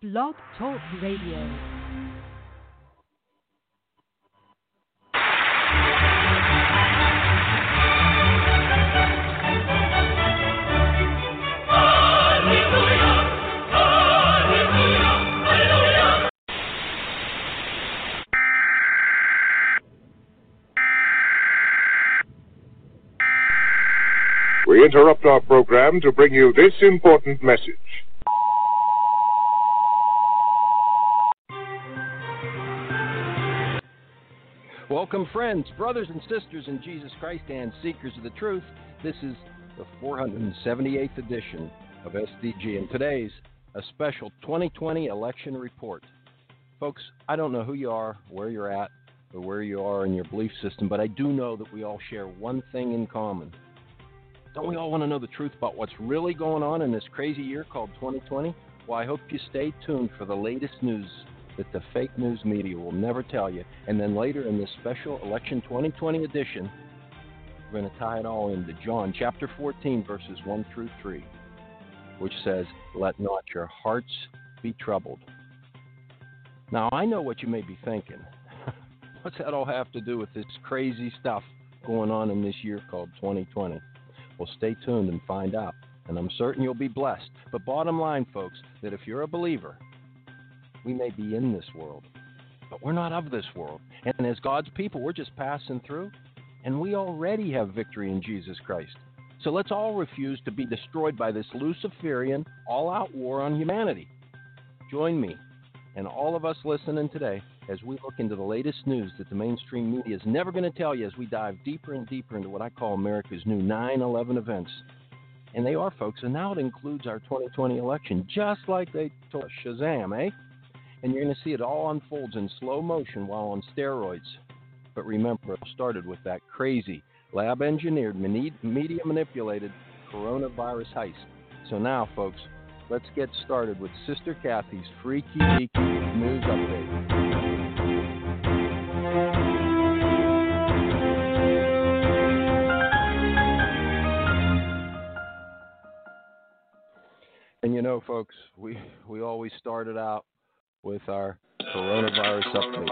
Blog Talk Radio. We interrupt our program to bring you this important message. Welcome, friends, brothers and sisters in Jesus Christ and seekers of the truth. This is the 478th edition of SDG, and today's a special 2020 election report. Folks, I don't know who you are, where you're at, or where you are in your belief system, but I do know that we all share one thing in common. Don't we all want to know the truth about what's really going on in this crazy year called 2020? Well, I hope you stay tuned for the latest news that the fake news media will never tell you. And then later in this special Election 2020 edition, we're going to tie it all into John chapter 14, verses 1 through 3, which says, "Let not your hearts be troubled." Now, I know what you may be thinking. What's that all have to do with this crazy stuff going on in this year called 2020? Well, stay tuned and find out, and I'm certain you'll be blessed. But bottom line, folks, that if you're a believer, we may be in this world, but we're not of this world. And as God's people, we're just passing through, and we already have victory in Jesus Christ. So let's all refuse to be destroyed by this Luciferian, all-out war on humanity. Join me and all of us listening today as we look into the latest news that the mainstream media is never going to tell you, as we dive deeper and deeper into what I call America's new 9/11 events. And they are, folks, and now it includes our 2020 election, just like they told us. Shazam, eh? And you're going to see it all unfolds in slow motion while on steroids. But remember, it started with that crazy, lab-engineered, media-manipulated coronavirus heist. So now, folks, let's get started with Sister Kathy's Freaky Deaky News Update. And you know, folks, we always started out with our coronavirus update.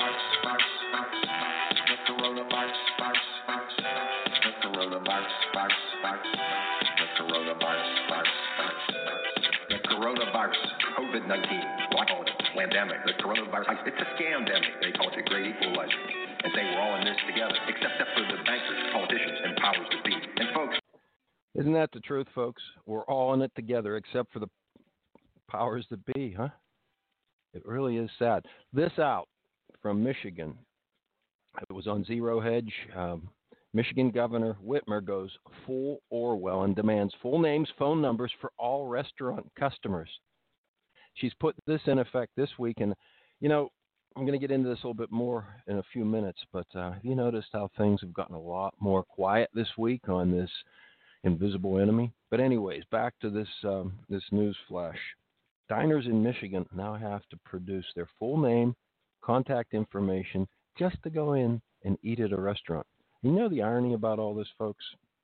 The coronavirus, COVID-19, I call it a pandemic. The coronavirus, it's a scam-demic. They call it the Great Equalizer. And say we're all in this together, except for the bankers, politicians, and powers that be. And folks, isn't that the truth, folks? We're all in it together, except for the powers that be, huh? It really is sad. This out from Michigan. It was on Zero Hedge. Michigan Governor Whitmer goes full Orwell and demands full names, phone numbers for all restaurant customers. She's put this in effect this week. And, you know, I'm going to get into this a little bit more in a few minutes. But have you noticed how things have gotten a lot more quiet this week on this invisible enemy? But anyways, back to this news flash. Diners in Michigan now have to produce their full name, contact information, just to go in and eat at a restaurant. You know the irony about all this, folks?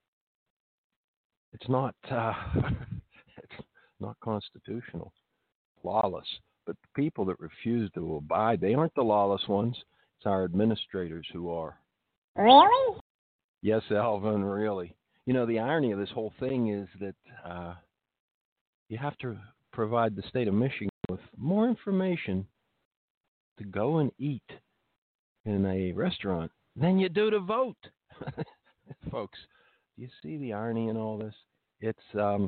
It's not it's not constitutional, lawless. But the people that refuse to abide, they aren't the lawless ones. It's our administrators who are. Really? Yes, Alvin, really. You know, the irony of this whole thing is that you have to provide the state of Michigan with more information to go and eat in a restaurant than you do to vote. Folks, do you see the irony in all this? It's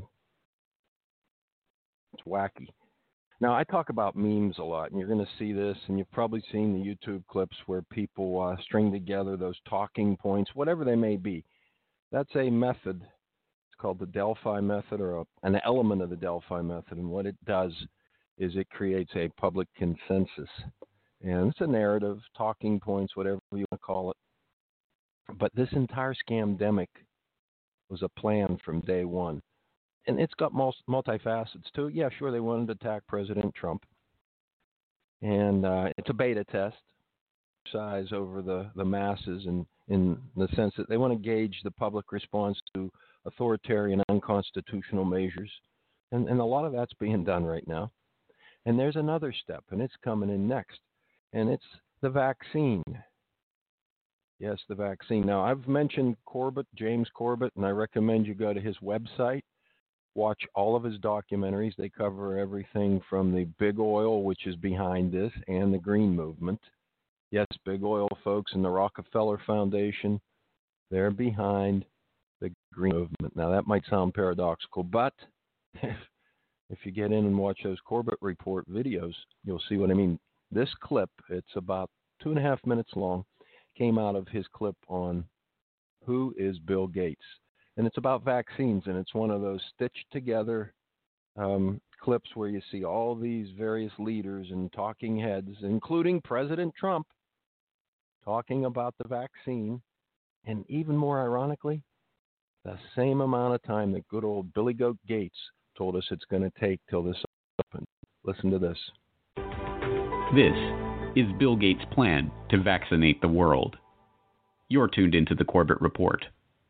wacky. Now, I talk about memes a lot, and you're going to see this, and you've probably seen the YouTube clips where people string together those talking points, whatever they may be. That's a method. It's called the Delphi method, or an element of the Delphi method. And what it does is it creates a public consensus. And it's a narrative, talking points, whatever you want to call it. But this entire scamdemic was a plan from day one. And it's got multifacets to it. Yeah, sure, they wanted to attack President Trump. And it's a beta test, size over the masses, and in the sense that they want to gauge the public response to authoritarian, unconstitutional measures. And a lot of that's being done right now. And there's another step, and it's coming in next, and it's the vaccine. Yes, the vaccine. Now, I've mentioned Corbett, James Corbett, and I recommend you go to his website, watch all of his documentaries. They cover everything from the big oil, which is behind this, and the green movement. Yes, big oil folks and the Rockefeller Foundation, they're behind the green movement. Now, that might sound paradoxical, but if you get in and watch those Corbett Report videos, you'll see what I mean. This clip, it's about 2.5 minutes long, came out of his clip on Who is Bill Gates? And it's about vaccines, and it's one of those stitched together clips where you see all these various leaders and talking heads, including President Trump, talking about the vaccine. And even more ironically, the same amount of time that good old Billy Goat Gates told us it's going to take till this open. Listen to this. This is Bill Gates' plan to vaccinate the world. You're tuned into the Corbett Report.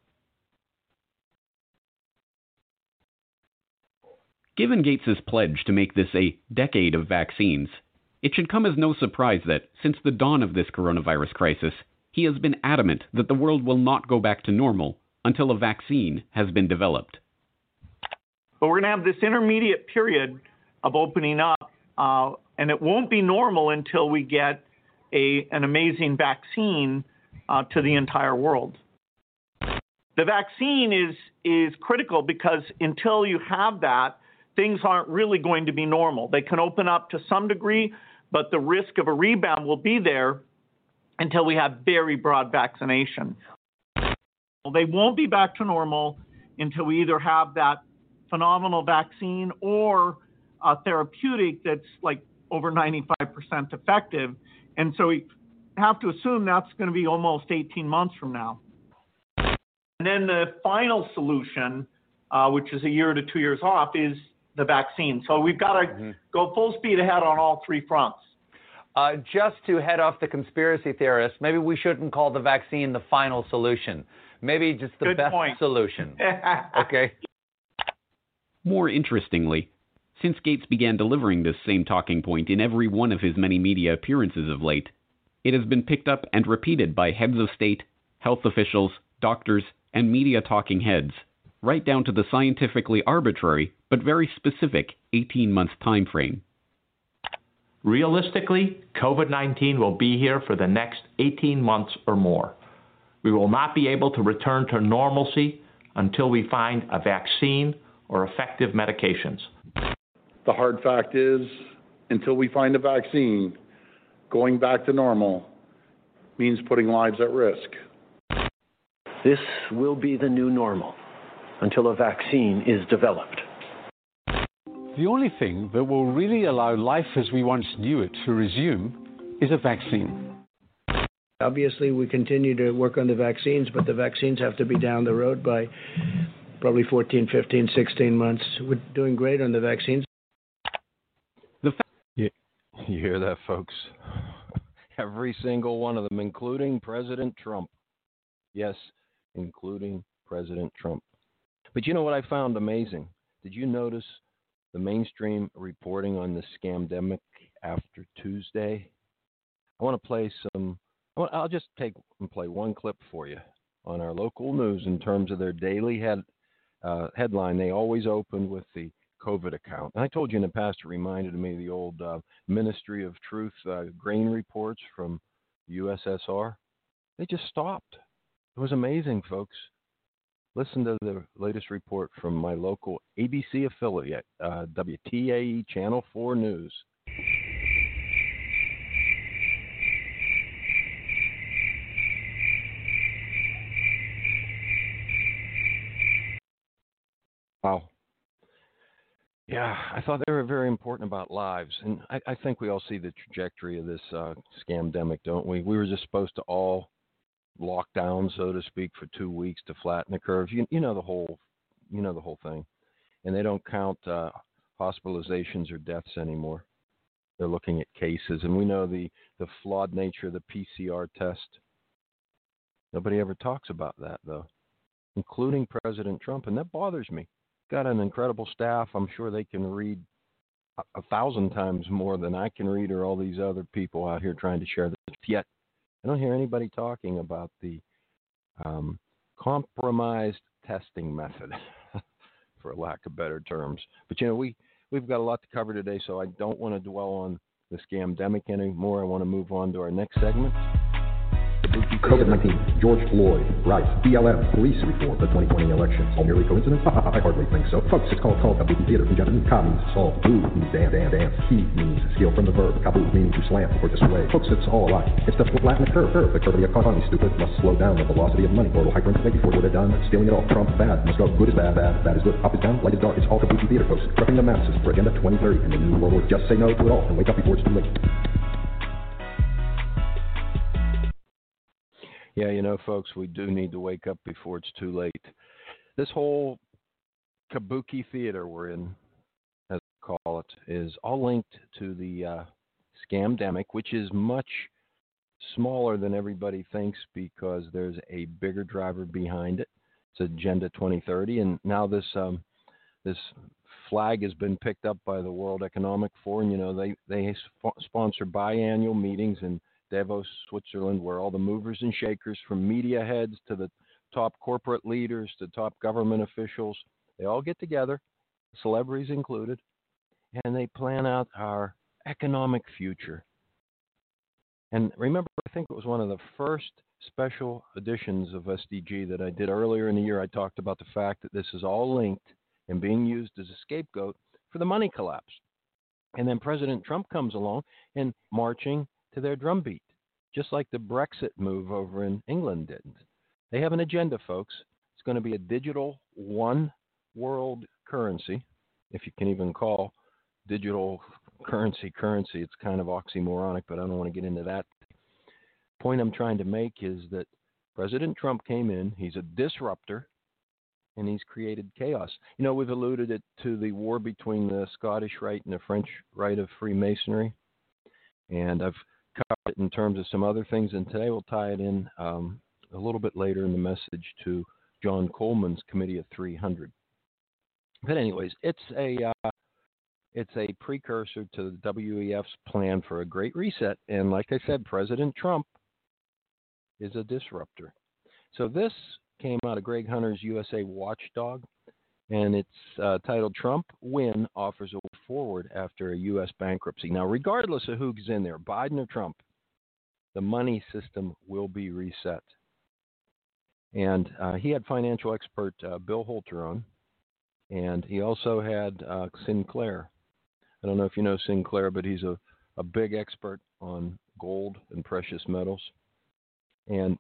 Given Gates' pledge to make this a decade of vaccines, it should come as no surprise that, since the dawn of this coronavirus crisis, he has been adamant that the world will not go back to normal until a vaccine has been developed. But we're going to have this intermediate period of opening up, and it won't be normal until we get an amazing vaccine to the entire world. The vaccine is critical because until you have that, things aren't really going to be normal. They can open up to some degree, but the risk of a rebound will be there until we have very broad vaccination. They won't be back to normal until we either have that phenomenal vaccine or a therapeutic that's like over 95% effective. And so we have to assume that's going to be almost 18 months from now. And then the final solution, which is a year to 2 years off, is the vaccine. So we've got to go full speed ahead on all three fronts. Just to head off the conspiracy theorists, maybe we shouldn't call the vaccine the final solution. Maybe just the best solution. Okay. More interestingly, since Gates began delivering this same talking point in every one of his many media appearances of late, it has been picked up and repeated by heads of state, health officials, doctors, and media talking heads, right down to the scientifically arbitrary but very specific 18-month time frame. Realistically, COVID-19 will be here for the next 18 months or more. We will not be able to return to normalcy until we find a vaccine or effective medications. The hard fact is, until we find a vaccine, going back to normal means putting lives at risk. This will be the new normal until a vaccine is developed. The only thing that will really allow life as we once knew it to resume is a vaccine. Obviously, we continue to work on the vaccines, but the vaccines have to be down the road by probably 14, 15, 16 months. We're doing great on the vaccines. You hear that, folks? Every single one of them, including President Trump. Yes, including President Trump. But you know what I found amazing? Did you notice the mainstream reporting on the scamdemic after Tuesday? I want to play I'll just take and play one clip for you on our local news in terms of their daily headline. They always open with the COVID account. And I told you in the past, it reminded me of the old Ministry of Truth grain reports from USSR. They just stopped. It was amazing, folks. Listen to the latest report from my local ABC affiliate, WTAE Channel 4 News. Wow. Yeah, I thought they were very important about lives. And I think we all see the trajectory of this scamdemic, don't we? We were just supposed to all lock down, so to speak, for 2 weeks to flatten the curve. You know the whole thing. And they don't count hospitalizations or deaths anymore. They're looking at cases. And we know the flawed nature of the PCR test. Nobody ever talks about that, though, including President Trump. And that bothers me. Got an incredible staff. I'm sure they can read 1,000 times more than I can read or all these other people out here trying to share this. Yet, I don't hear anybody talking about the compromised testing method, for lack of better terms. But, we've got a lot to cover today, so I don't want to dwell on the scamdemic anymore. I want to move on to our next segment. COVID-19, George Floyd, Rice, BLM, police reform, the 2020 elections. All merely coincidence? I hardly think so. Folks, it's called Kabuki theater. In Japanese, ka means solve, bu means dance. Ki means skill from the verb, kabu meaning to slam or display. Folks, it's all alike. It's the flatten the curve. The curve of the economy, stupid, must slow down the velocity of money. Mortal hyperinflate before we're done. Stealing it all. Trump, bad. Must go. Good is bad, bad is good. Up is down, light is dark. It's all Kabuki theater, folks. Prepping the masses for Agenda 2030 and the New World Order. Just say no to it all and wake up before it's too late. Yeah, folks, we do need to wake up before it's too late. This whole kabuki theater we're in, as we call it, is all linked to the scamdemic, which is much smaller than everybody thinks because there's a bigger driver behind it. It's Agenda 2030, and now this flag has been picked up by the World Economic Forum. They sponsor biannual meetings in Davos, Switzerland, where all the movers and shakers from media heads to the top corporate leaders to top government officials, they all get together, celebrities included, and they plan out our economic future. And remember, I think it was one of the first special editions of SDG that I did earlier in the year. I talked about the fact that this is all linked and being used as a scapegoat for the money collapse. And then President Trump comes along and marching to their drumbeat, just like the Brexit move over in England did. They have an agenda, folks. It's going to be a digital one world currency, if you can even call digital currency. It's kind of oxymoronic, but I don't want to get into that. Point I'm trying to make is that President Trump came in, he's a disruptor, and he's created chaos. We've alluded it to the war between the Scottish Rite and the French Rite of Freemasonry, and I've covered it in terms of some other things, and today we'll tie it in a little bit later in the message to John Coleman's Committee of 300. But anyways, it's a precursor to the WEF's plan for a great reset, and like I said, President Trump is a disruptor. So this came out of Greg Hunter's USA Watchdog, and it's titled Trump Win Offers a Way Forward After a U.S. Bankruptcy. Now, regardless of who's in there, Biden or Trump, the money system will be reset. And he had financial expert Bill Holter on, and he also had Sinclair. I don't know if you know Sinclair, but he's a big expert on gold and precious metals. And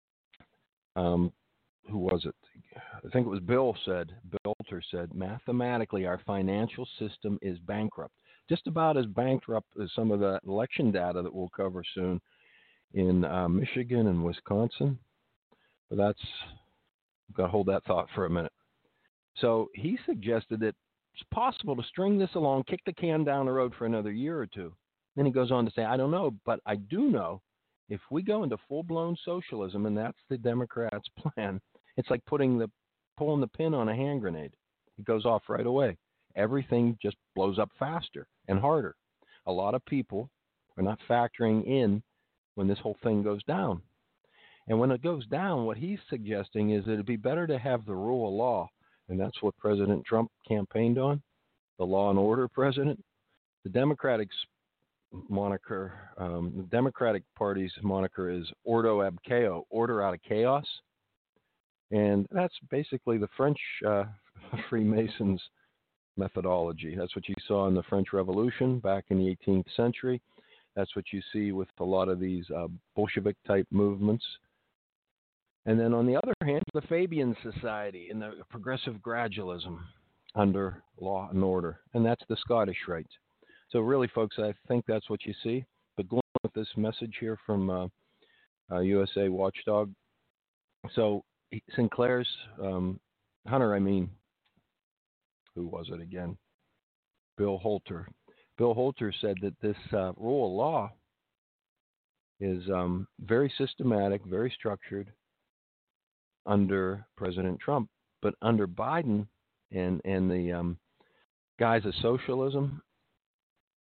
who was it? I think it was Bill Holter said, mathematically, our financial system is bankrupt. Just about as bankrupt as some of the election data that we'll cover soon in Michigan and Wisconsin. But I've got to hold that thought for a minute. So he suggested that it's possible to string this along, kick the can down the road for another year or two. Then he goes on to say, I don't know, but I do know if we go into full-blown socialism, and that's the Democrats' plan, it's like pulling the pin on a hand grenade. It goes off right away. Everything just blows up faster and harder. A lot of people are not factoring in when this whole thing goes down. And when it goes down, what he's suggesting is that it'd be better to have the rule of law, and that's what President Trump campaigned on, the law and order president. The Democratic moniker, the Democratic Party's moniker is Ordo ab chaos, order out of chaos. And that's basically the French Freemasons methodology. That's what you saw in the French Revolution back in the 18th century. That's what you see with a lot of these Bolshevik-type movements. And then on the other hand, the Fabian Society and the progressive gradualism under law and order. And that's the Scottish Rite. So really, folks, I think that's what you see. But going with this message here from USA Watchdog. So Sinclair's Hunter, who was it again? Bill Holter. Bill Holter said that this rule of law is very systematic, very structured under President Trump. But under Biden and the guise of socialism,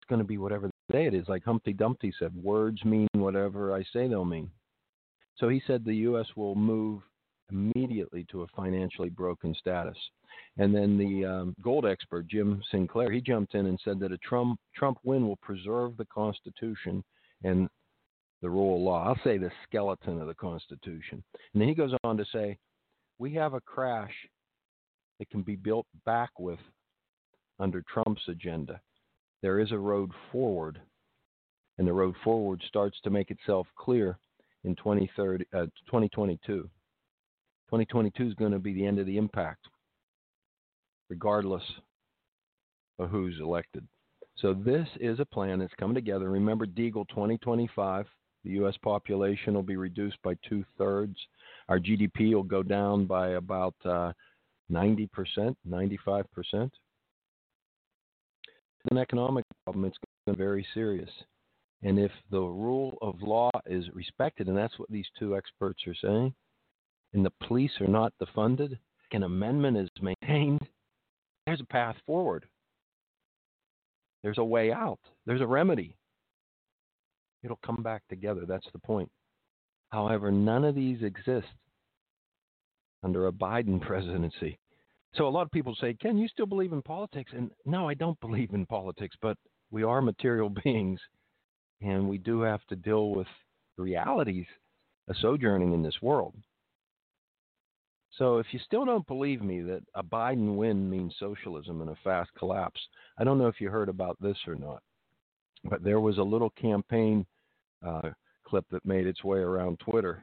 going to be whatever they say it is. Like Humpty Dumpty said, words mean whatever I say they'll mean. So he said the U.S. will move immediately to a financially broken status. And then the gold expert, Jim Sinclair, he jumped in and said that a Trump win will preserve the Constitution and the rule of law. I'll say the skeleton of the Constitution. And then he goes on to say, we have a crash that can be built back with under Trump's agenda. There is a road forward, and the road forward starts to make itself clear in 2022. 2022 is going to be the end of the impact, regardless of who's elected. So this is a plan that's coming together. Remember, Deagle 2025, the U.S. population will be reduced by 2/3. Our GDP will go down by about 90%, 95%. An economic problem, it's going to be very serious. And if the rule of law is respected, and that's what these two experts are saying, and the police are not defunded, an amendment is maintained, there's a path forward. There's a way out. There's a remedy. It'll come back together. That's the point. However, none of these exist under a Biden presidency. So a lot of people say, Ken, you still believe in politics? And no, I don't believe in politics, but we are material beings, and we do have to deal with the realities of sojourning in this world. So if you still don't believe me that a Biden win means socialism and a fast collapse, I don't know if you heard about this or not, but there was a little campaign clip that made its way around Twitter.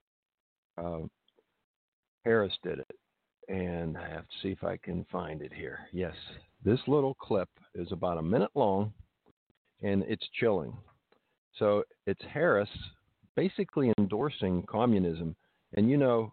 Harris did it, and I have to see if I can find it here. Yes, this little clip is about a minute long, and it's chilling. So it's Harris basically endorsing communism, and you know,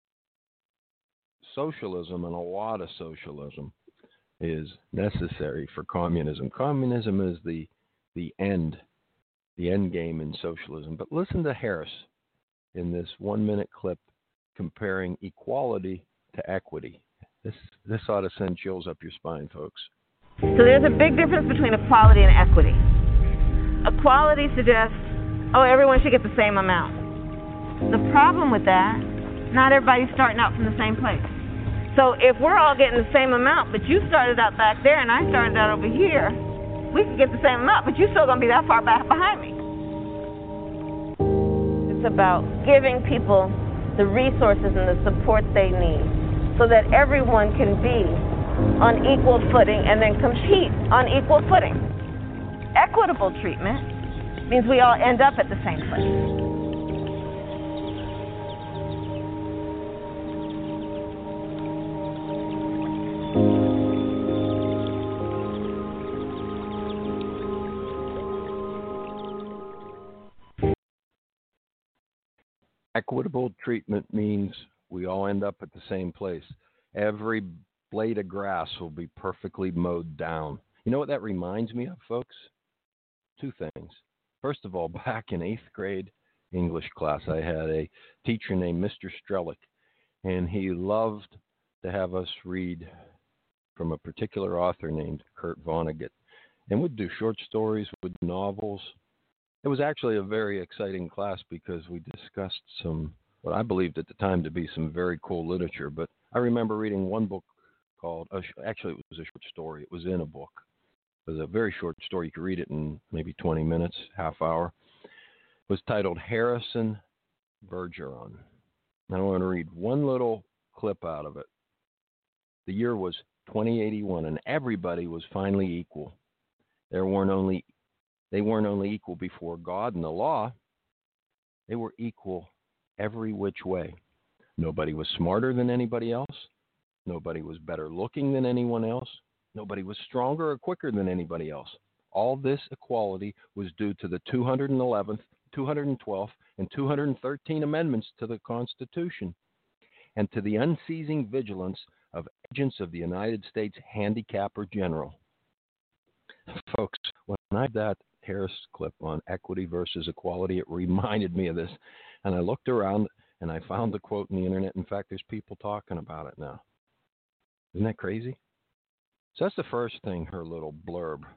socialism and a lot of socialism is necessary for communism. Communism is the end game in socialism. But listen to Harris in this 1-minute clip comparing equality to equity. This ought to send chills up your spine, folks. So there's a big difference between equality and equity. Equality suggests, everyone should get the same amount. The problem with that, not everybody's starting out from the same place. So if we're all getting the same amount, but you started out back there and I started out over here, we can get the same amount, but you're still going to be that far back behind me. It's about giving people the resources and the support they need so that everyone can be on equal footing and then compete on equal footing. Equitable treatment means we all end up at the same place. Equitable treatment means we all end up at the same place. Every blade of grass will be perfectly mowed down. You know what that reminds me of, folks? Two things. First of all, back in 8th grade English class, I had a teacher named Mr. Strelick, and he loved to have us read from a particular author named Kurt Vonnegut. And we'd do short stories, we'd do novels. It was actually a very exciting class because we discussed some, what I believed at the time to be some very cool literature. But I remember reading one book called, actually it was a short story. It was in a book. It was a very short story. You could read it in maybe 20 minutes, half hour. It was titled Harrison Bergeron. And I want to read one little clip out of it. The year was 2081, and everybody was finally equal. They weren't only equal before God and the law. They were equal every which way. Nobody was smarter than anybody else. Nobody was better looking than anyone else. Nobody was stronger or quicker than anybody else. All this equality was due to the 211th, 212th, and 213 amendments to the Constitution and to the unceasing vigilance of agents of the United States Handicapper General. Folks, when I had that Harris clip on equity versus equality, it reminded me of this. And I looked around and I found the quote on the internet. In fact, there's people talking about it now. Isn't that crazy? So that's the first thing, her little blurb.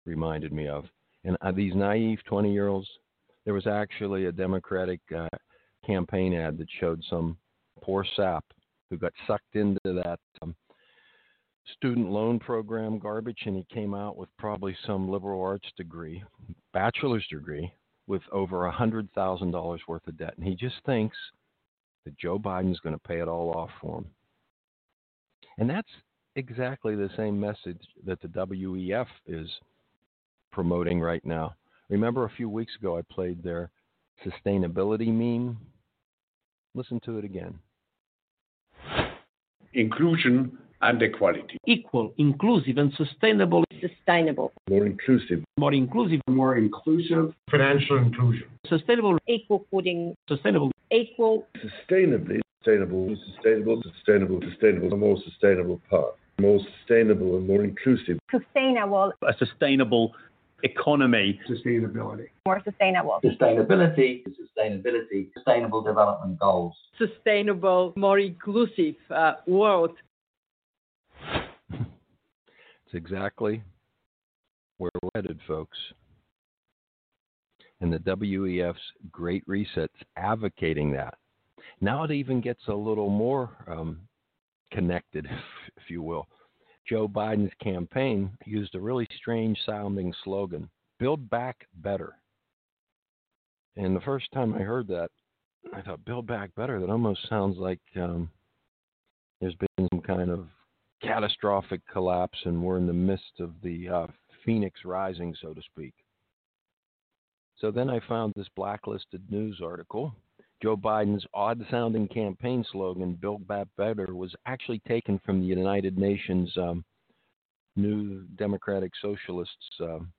reminded me of. And these naive 20-year-olds, there was actually a Democratic campaign ad that showed some poor sap who got sucked into that student loan program garbage, and he came out with probably some liberal arts degree, bachelor's degree, with over $100,000 worth of debt. And he just thinks that Joe Biden's going to pay it all off for him. And that's exactly the same message that the WEF is promoting right now. Remember a few weeks ago I played their sustainability meme? Listen to it again. Inclusion and equality. Equal, inclusive, and sustainable. Sustainable. More inclusive. More inclusive. More inclusive. Financial inclusion. Sustainable. Equal footing. Sustainable. Equal. Sustainably. Sustainable. Sustainable. Sustainable. Sustainable. A more sustainable path. More sustainable and more inclusive. Sustainable. A sustainable economy. Sustainability. More sustainable. Sustainability. Sustainability. Sustainable development goals. Sustainable, more inclusive world. It's exactly where we're headed, folks. And the WEF's Great Reset's advocating that. Now it even gets a little more connected, if you will. Joe Biden's campaign used a really strange-sounding slogan, Build Back Better. And the first time I heard that, I thought, Build Back Better? That almost sounds like there's been some kind of catastrophic collapse and we're in the midst of the Phoenix Rising, so to speak. So then I found this blacklisted news article. Joe Biden's odd-sounding campaign slogan, Build Back Better, was actually taken from the United Nations New Democratic Socialists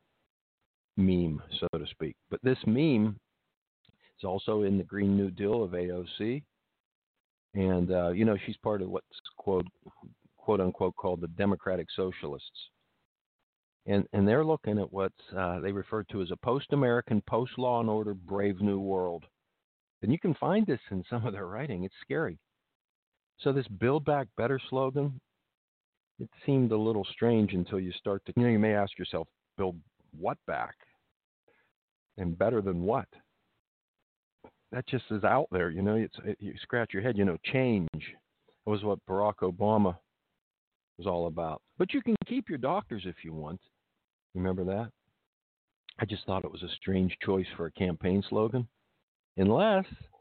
meme, so to speak. But this meme is also in the Green New Deal of AOC. And, she's part of what's quote-unquote called the Democratic Socialists. And they're looking at what they refer to as a post-American, post-law and order, brave new world. And you can find this in some of their writing. It's scary. So this Build Back Better slogan, it seemed a little strange until you start to, you may ask yourself, build what back? And better than what? That just is out there, you scratch your head, change was what Barack Obama was all about. But you can keep your doctors if you want. Remember that? I just thought it was a strange choice for a campaign slogan. Unless,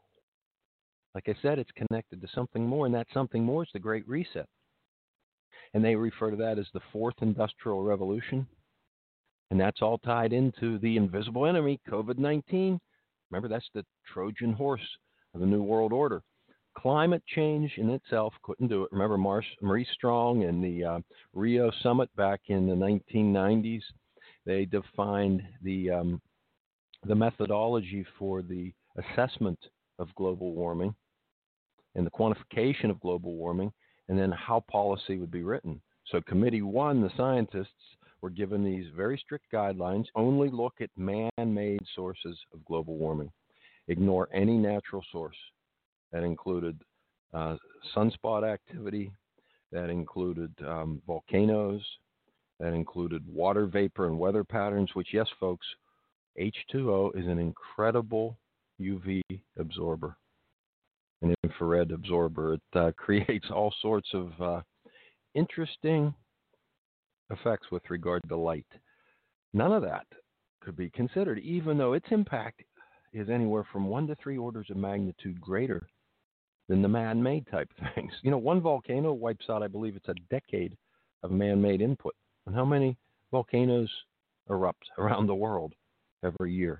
like I said, it's connected to something more, and that something more is the Great Reset. And they refer to that as the Fourth Industrial Revolution. And that's all tied into the invisible enemy, COVID-19. Remember, that's the Trojan horse of the New World Order. Climate change in itself couldn't do it. Remember Maurice Strong and the Rio Summit back in the 1990s? They defined the methodology for the assessment of global warming and the quantification of global warming, and then how policy would be written. So Committee 1, the scientists, were given these very strict guidelines. Only look at man-made sources of global warming. Ignore any natural source. That included sunspot activity. That included volcanoes. That included water vapor and weather patterns, which, yes, folks, H2O is an incredible UV absorber, an infrared absorber. It creates all sorts of interesting effects with regard to light. None of that could be considered, even though its impact is anywhere from 1 to 3 orders of magnitude greater than the man-made type things. One volcano wipes out, I believe it's a decade of man-made input. And how many volcanoes erupt around the world every year?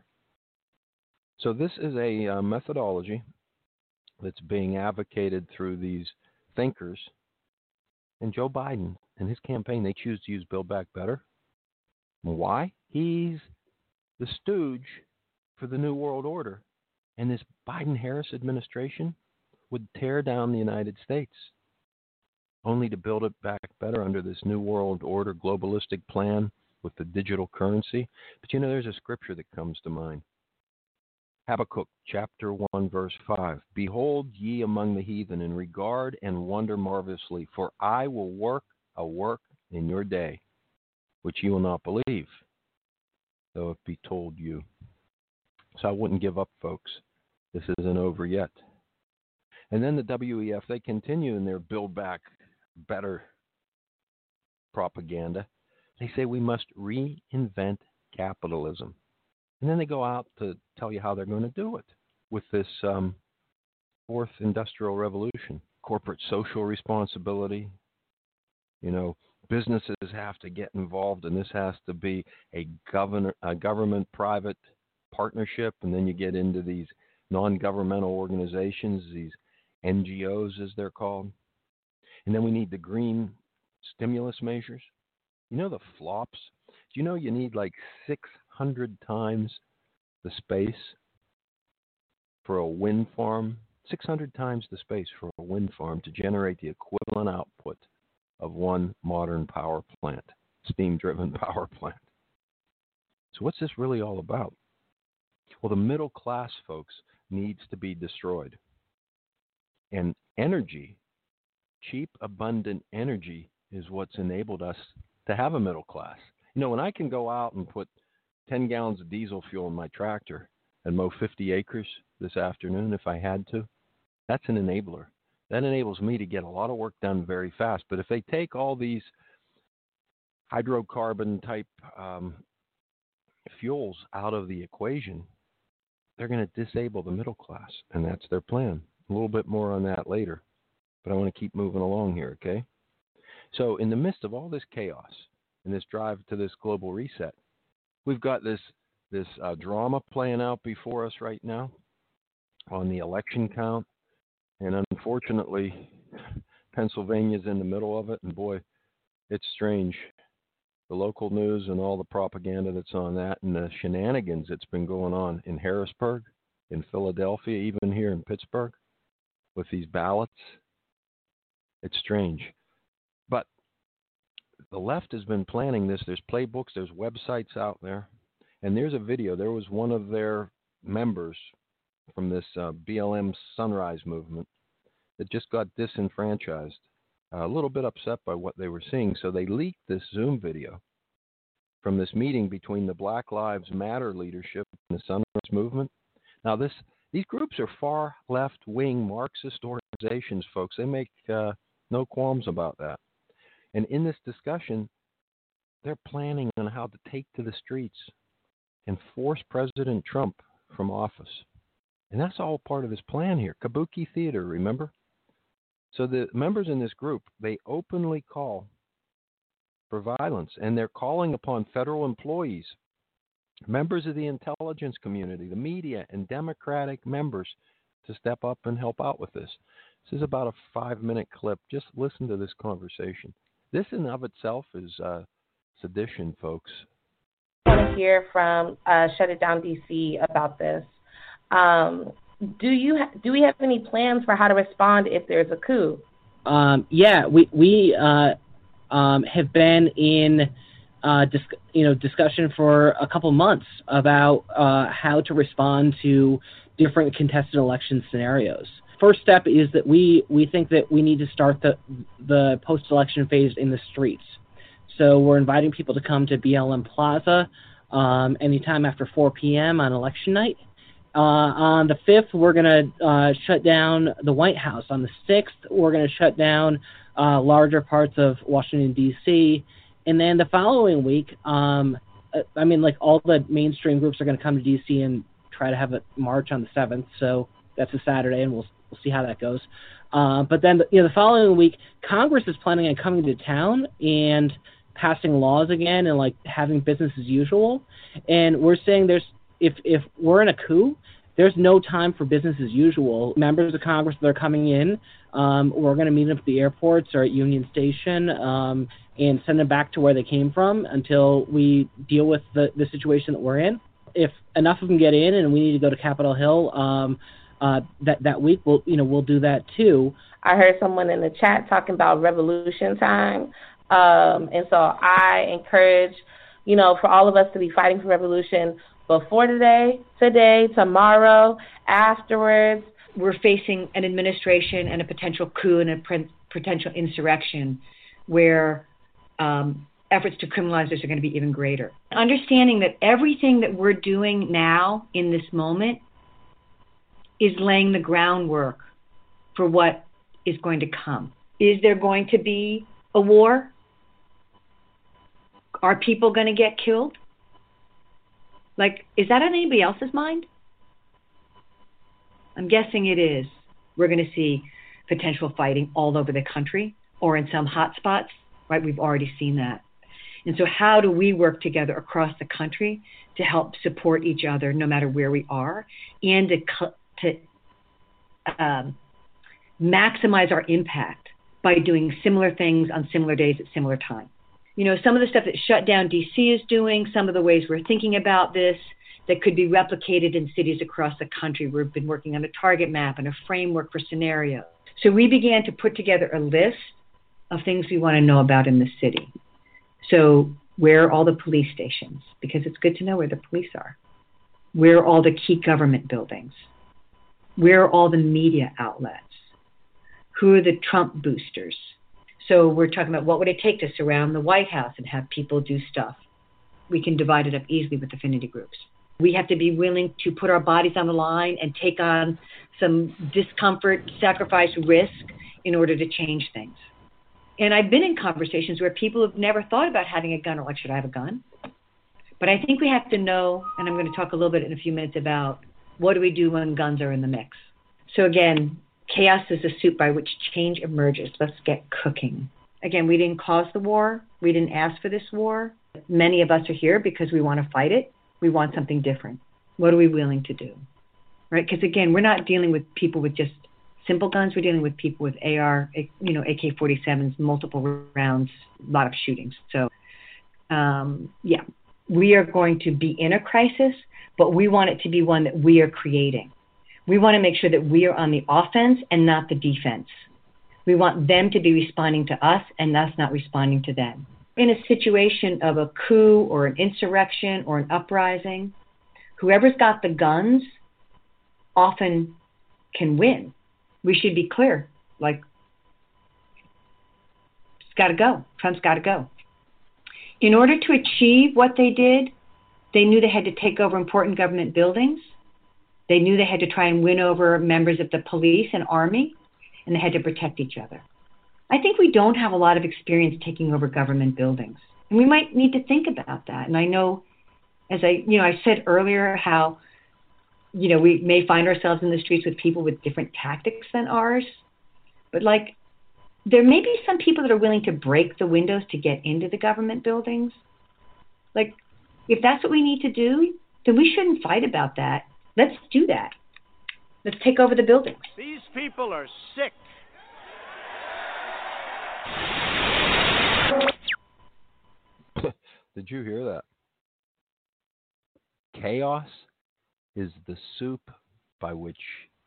So this is a methodology that's being advocated through these thinkers. And Joe Biden and his campaign, they choose to use Build Back Better. Why? He's the stooge for the New World Order. And this Biden-Harris administration would tear down the United States, only to build it back better under this New World Order globalistic plan with the digital currency. But there's a scripture that comes to mind. Habakkuk chapter 1, verse 5. Behold ye among the heathen, and regard and wonder marvelously, for I will work a work in your day, which ye will not believe. though it be told you. So I wouldn't give up, folks. This isn't over yet. And then the WEF, they continue in their Build Back Better propaganda. They say we must reinvent capitalism. And then they go out to tell you how they're going to do it with this fourth industrial revolution. Corporate social responsibility. You know, businesses have to get involved, and this has to be a government-private partnership. And then you get into these non-governmental organizations, these NGOs as they're called. And then we need the green stimulus measures. You know the flops? Do you know you need like 600 times the space for a wind farm? 600 times the space for a wind farm to generate the equivalent output of one modern power plant, steam-driven power plant. So what's this really all about? Well, the middle class, folks, needs to be destroyed. And energy, cheap, abundant energy, is what's enabled us to have a middle class. You know, when I can go out and put 10 gallons of diesel fuel in my tractor and mow 50 acres this afternoon if I had to, that's an enabler. That enables me to get a lot of work done very fast. But if they take all these hydrocarbon-type fuels out of the equation, they're going to disable the middle class, and that's their plan. A little bit more on that later, but I want to keep moving along here, okay? So in the midst of all this chaos and this drive to this global reset, we've got this drama playing out before us right now on the election count, and unfortunately, Pennsylvania's in the middle of it, and boy, it's strange. The local news and all the propaganda that's on that and the shenanigans that's been going on in Harrisburg, in Philadelphia, even here in Pittsburgh with these ballots. It's strange. But the left has been planning this. There's playbooks, there's websites out there, and there's a video. There was one of their members from this BLM Sunrise movement that just got disenfranchised. A little bit upset by what they were seeing, so they leaked this Zoom video from this meeting between the Black Lives Matter leadership and the Sunrise movement. Now, these groups are far left-wing Marxist organizations, folks. They make no qualms about that. And in this discussion, they're planning on how to take to the streets and force President Trump from office. And that's all part of his plan here. Kabuki theater, remember? So the members in this group, they openly call for violence, and they're calling upon federal employees, members of the intelligence community, the media, and Democratic members to step up and help out with this. This is about a 5-minute clip. Just listen to this conversation. This in of itself is sedition, folks. I want to hear from Shut It Down DC about this. Do we have any plans for how to respond if there's a coup? Yeah, we have been in discussion for a couple months about how to respond to different contested election scenarios. First step is that we think that we need to start the post-election phase in the streets. So we're inviting people to come to BLM Plaza anytime after 4 p.m. on election night. On the 5th, we're going to shut down the White House. On the 6th, we're going to shut down larger parts of Washington, D.C. And then the following week, all the mainstream groups are going to come to D.C. and try to have a march on the 7th. So that's a Saturday, and we'll see how that goes. But then, the following week, Congress is planning on coming to town and passing laws again and, having business as usual. And we're saying if we're in a coup, there's no time for business as usual. Members of Congress that are coming in, we're going to meet them at the airports or at Union Station and send them back to where they came from until we deal with the situation that we're in. If enough of them get in and we need to go to Capitol Hill that week, we'll do that too. I heard someone in the chat talking about revolution time, and so I encourage, for all of us to be fighting for revolution before today, tomorrow, afterwards. We're facing an administration and a potential coup and a potential insurrection where efforts to criminalize this are going to be even greater. Understanding that everything that we're doing now in this moment is laying the groundwork for what is going to come. Is there going to be a war? Are people going to get killed? Like, is that on anybody else's mind? I'm guessing it is. We're going to see potential fighting all over the country or in some hot spots, right? We've already seen that. And so how do we work together across the country to help support each other no matter where we are, and to maximize our impact by doing similar things on similar days at similar time? You know, some of the stuff that Shut Down DC is doing, some of the ways we're thinking about this that could be replicated in cities across the country. We've been working on a target map and a framework for scenarios. So we began to put together a list of things we want to know about in the city. So where are all the police stations? Because it's good to know where the police are. Where are all the key government buildings? Where are all the media outlets? Who are the Trump boosters? So we're talking about what would it take to surround the White House and have people do stuff. We can divide it up easily with affinity groups. We have to be willing to put our bodies on the line and take on some discomfort, sacrifice, risk in order to change things. And I've been in conversations where people have never thought about having a gun or like, should I have a gun? But I think we have to know, and I'm going to talk a little bit in a few minutes about what do we do when guns are in the mix. So again, chaos is the soup by which change emerges. Let's get cooking. Again, we didn't cause the war. We didn't ask for this war. Many of us are here because we want to fight it. We want something different. What are we willing to do? Right? Because again, we're not dealing with people with just simple guns. We're dealing with people with AK-47s, multiple rounds, a lot of shootings. So, we are going to be in a crisis, but we want it to be one that we are creating. We want to make sure that we are on the offense and not the defense. We want them to be responding to us and us not responding to them. In a situation of a coup or an insurrection or an uprising, whoever's got the guns often can win. We should be clear, like, it's got to go. Trump's got to go. In order to achieve what they did, they knew they had to take over important government buildings. They knew they had to try and win over members of the police and army, and they had to protect each other. I think we don't have a lot of experience taking over government buildings, and we might need to think about that. And I know, as I said earlier, how, we may find ourselves in the streets with people with different tactics than ours, but like, there may be some people that are willing to break the windows to get into the government buildings. Like, if that's what we need to do, then we shouldn't fight about that. Let's do that. Let's take over the buildings. These people are sick. Did you hear that? Chaos is the soup by which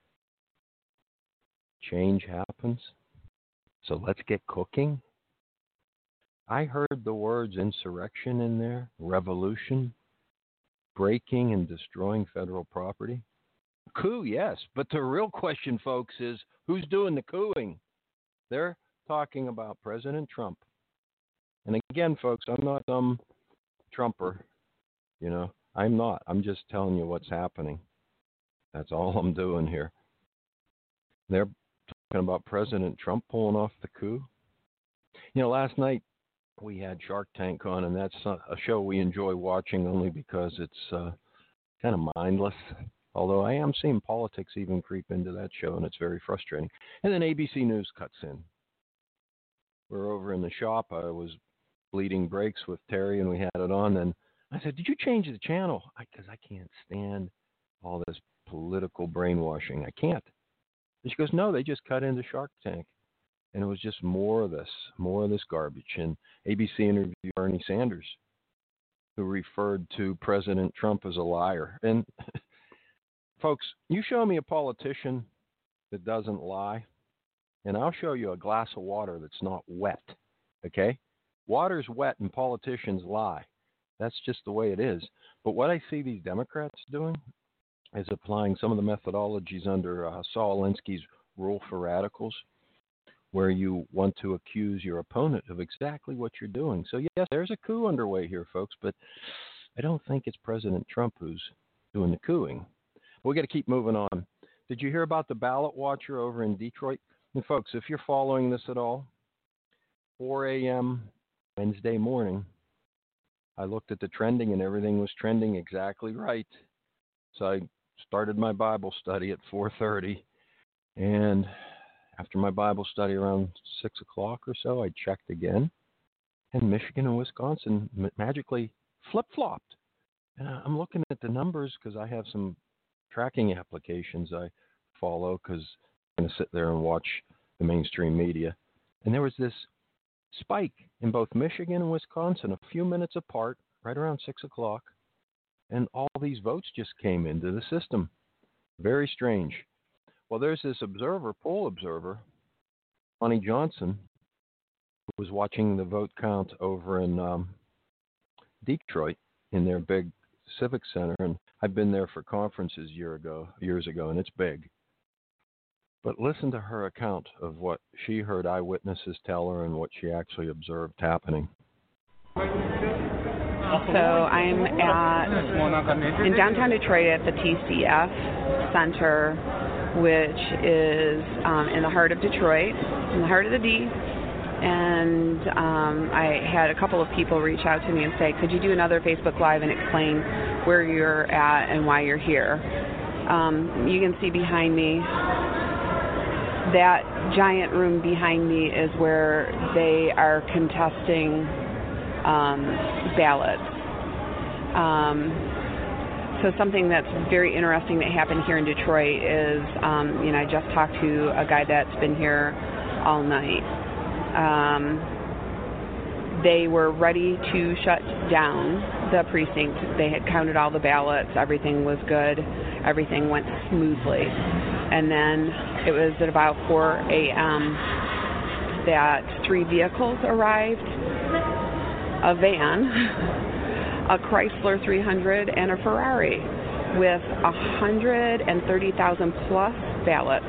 change happens. So let's get cooking. I heard the words insurrection in there, revolution, breaking and destroying federal property. Coup, yes, but the real question, folks, is who's doing the cooing? They're talking about President Trump. And again, folks, I'm not some Trumper, I'm not. I'm just telling you what's happening. That's all I'm doing here. They're talking about President Trump pulling off the coup. Last night we had Shark Tank on, and that's a show we enjoy watching only because it's kind of mindless. Although I am seeing politics even creep into that show, and it's very frustrating. And then ABC News cuts in. We're over in the shop. I was bleeding breaks with Terry, and we had it on. And I said, did you change the channel? Because I can't stand all this political brainwashing. I can't. And she goes, no, they just cut into Shark Tank. And it was just more of this garbage. And ABC interviewed Bernie Sanders, who referred to President Trump as a liar. And folks, you show me a politician that doesn't lie, and I'll show you a glass of water that's not wet, okay? Water's wet and politicians lie. That's just the way it is. But what I see these Democrats doing is applying some of the methodologies under Saul Alinsky's Rule for Radicals, where you want to accuse your opponent of exactly what you're doing. So, yes, there's a coup underway here, folks, but I don't think it's President Trump who's doing the cooing. We got to keep moving on. Did you hear about the ballot watcher over in Detroit? And folks, if you're following this at all, 4 a.m. Wednesday morning, I looked at the trending and everything was trending exactly right. So I started my Bible study at 4:30, and after my Bible study around 6 o'clock or so, I checked again, and Michigan and Wisconsin magically flip-flopped. And I'm looking at the numbers because I have some tracking applications I follow because I'm going to sit there and watch the mainstream media. And there was this spike in both Michigan and Wisconsin a few minutes apart, right around 6 o'clock, and all these votes just came into the system. Very strange. Well, there's this poll observer, Bonnie Johnson, who was watching the vote count over in Detroit in their big civic center, and I've been there for conferences years ago, and it's big. But listen to her account of what she heard eyewitnesses tell her and what she actually observed happening. So I'm in downtown Detroit at the TCF Center, which is in the heart of Detroit, in the heart of the D. And I had a couple of people reach out to me and say, could you do another Facebook Live and explain where you're at and why you're here? You can see behind me, that giant room behind me is where they are contesting ballots. So something that's very interesting that happened here in Detroit is, I just talked to a guy that's been here all night. They were ready to shut down the precinct. They had counted all the ballots. Everything was good. Everything went smoothly. And then it was at about 4 a.m. that 3 vehicles arrived, a van, a Chrysler 300, and a Ferrari with 130,000 plus ballots.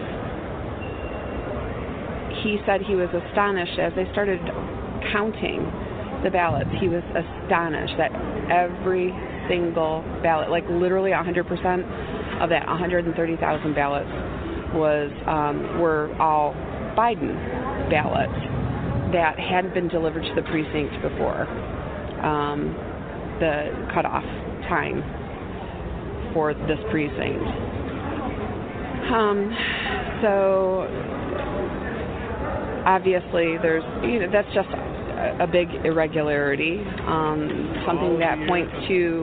He said he was astonished as they started counting the ballots. He was astonished that every single ballot, like literally 100% of that 130,000 ballots were all Biden ballots that hadn't been delivered to the precinct before the cutoff time for this precinct. So obviously there's, that's just a big irregularity, something that points to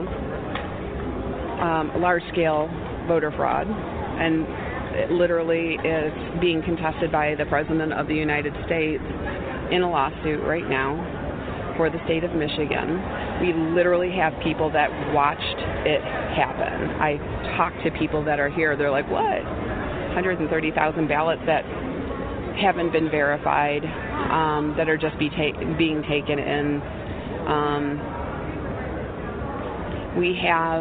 large-scale voter fraud, and it literally is being contested by the President of the United States in a lawsuit right now for the state of Michigan. We literally have people that watched it happen. I talked to people that are here. They're like, what? 130,000 ballots that haven't been verified, that are just being taken in. We have...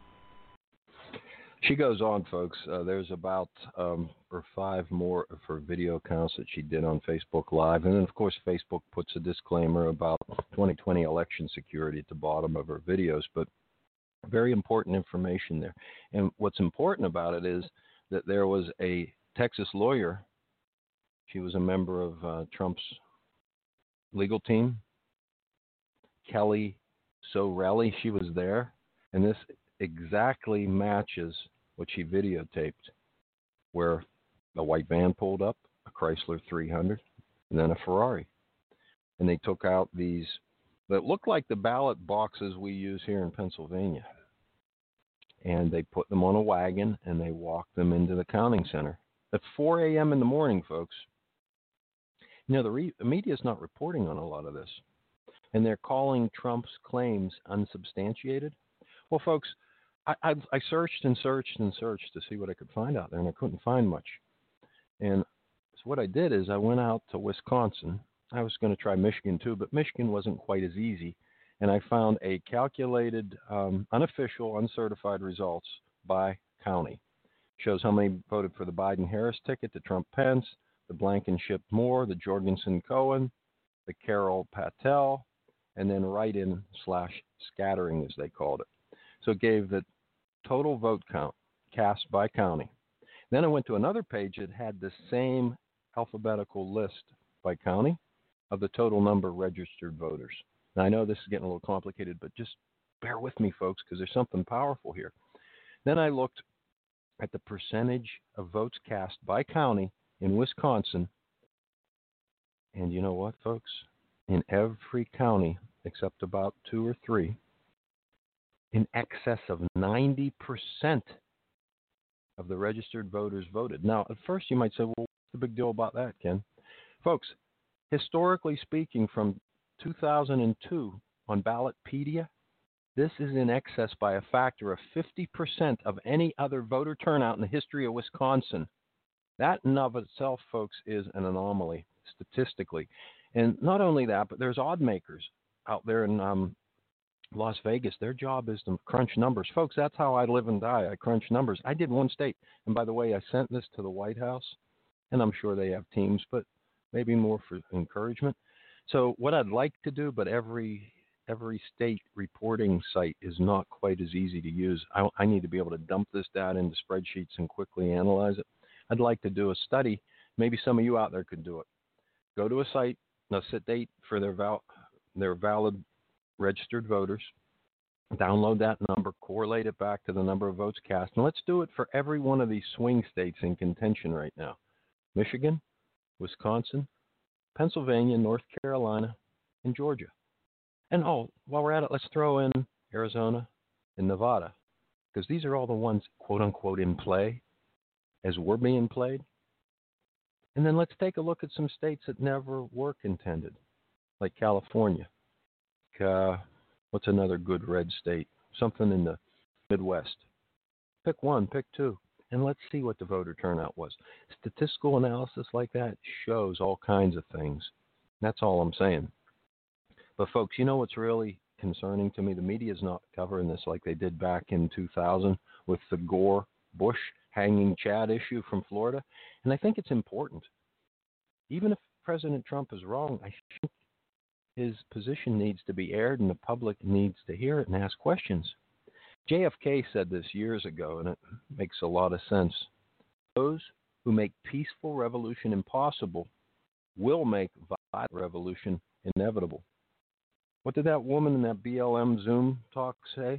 She goes on, folks. There's about 5 more of her video accounts that she did on Facebook Live. And then, of course, Facebook puts a disclaimer about 2020 election security at the bottom of her videos. But very important information there. And what's important about it is that there was a Texas lawyer. She was a member of Trump's legal team. Kelly Sorelli, she was there. And this exactly matches what she videotaped, where a white van pulled up, a Chrysler 300, and then a Ferrari. And they took out these that looked like the ballot boxes we use here in Pennsylvania. And they put them on a wagon, and they walked them into the counting center at 4 a.m. in the morning, folks. The media is not reporting on a lot of this. And they're calling Trump's claims unsubstantiated. Well, folks, I searched and searched and searched to see what I could find out there, and I couldn't find much. And so what I did is I went out to Wisconsin. I was going to try Michigan too, but Michigan wasn't quite as easy. And I found a calculated, unofficial, uncertified results by county. Shows how many voted for the Biden-Harris ticket, the Trump-Pence, the Blankenship-Moore, the Jorgensen-Cohen, the Carroll-Patel, and then write-in/scattering, as they called it. So it gave the total vote count cast by county. Then I went to another page that had the same alphabetical list by county of the total number of registered voters. Now, I know this is getting a little complicated, but just bear with me, folks, because there's something powerful here. Then I looked at the percentage of votes cast by county in Wisconsin. And you know what, folks? In every county, except about 2 or 3, in excess of 90% of the registered voters voted. Now, at first you might say, well, what's the big deal about that, Ken? Folks, historically speaking, from 2002 on Ballotpedia, this is in excess by a factor of 50% of any other voter turnout in the history of Wisconsin. That in of itself, folks, is an anomaly statistically. And not only that, but there's odd makers out there in Las Vegas. Their job is to crunch numbers. Folks, that's how I live and die. I crunch numbers. I did one state. And by the way, I sent this to the White House, and I'm sure they have teams, but maybe more for encouragement. So what I'd like to do, but every state reporting site is not quite as easy to use. I need to be able to dump this data into spreadsheets and quickly analyze it. I'd like to do a study. Maybe some of you out there could do it. Go to a site, set date for their valid registered voters, download that number, correlate it back to the number of votes cast, and let's do it for every one of these swing states in contention right now. Michigan, Wisconsin, Pennsylvania, North Carolina, and Georgia. And while we're at it, let's throw in Arizona and Nevada, because these are all the ones, quote unquote, in play as we're being played. And then let's take a look at some states that never were contended, like California. What's another good red state? Something in the Midwest. Pick one, pick two, and let's see what the voter turnout was. Statistical analysis like that shows all kinds of things. That's all I'm saying. But folks, you know what's really concerning to me? The media is not covering this like they did back in 2000 with the Gore-Bush hanging Chad issue from Florida. And I think it's important. Even if President Trump is wrong, I think his position needs to be aired and the public needs to hear it and ask questions. JFK said this years ago, and it makes a lot of sense. Those who make peaceful revolution impossible will make violent revolution inevitable. What did that woman in that BLM Zoom talk say?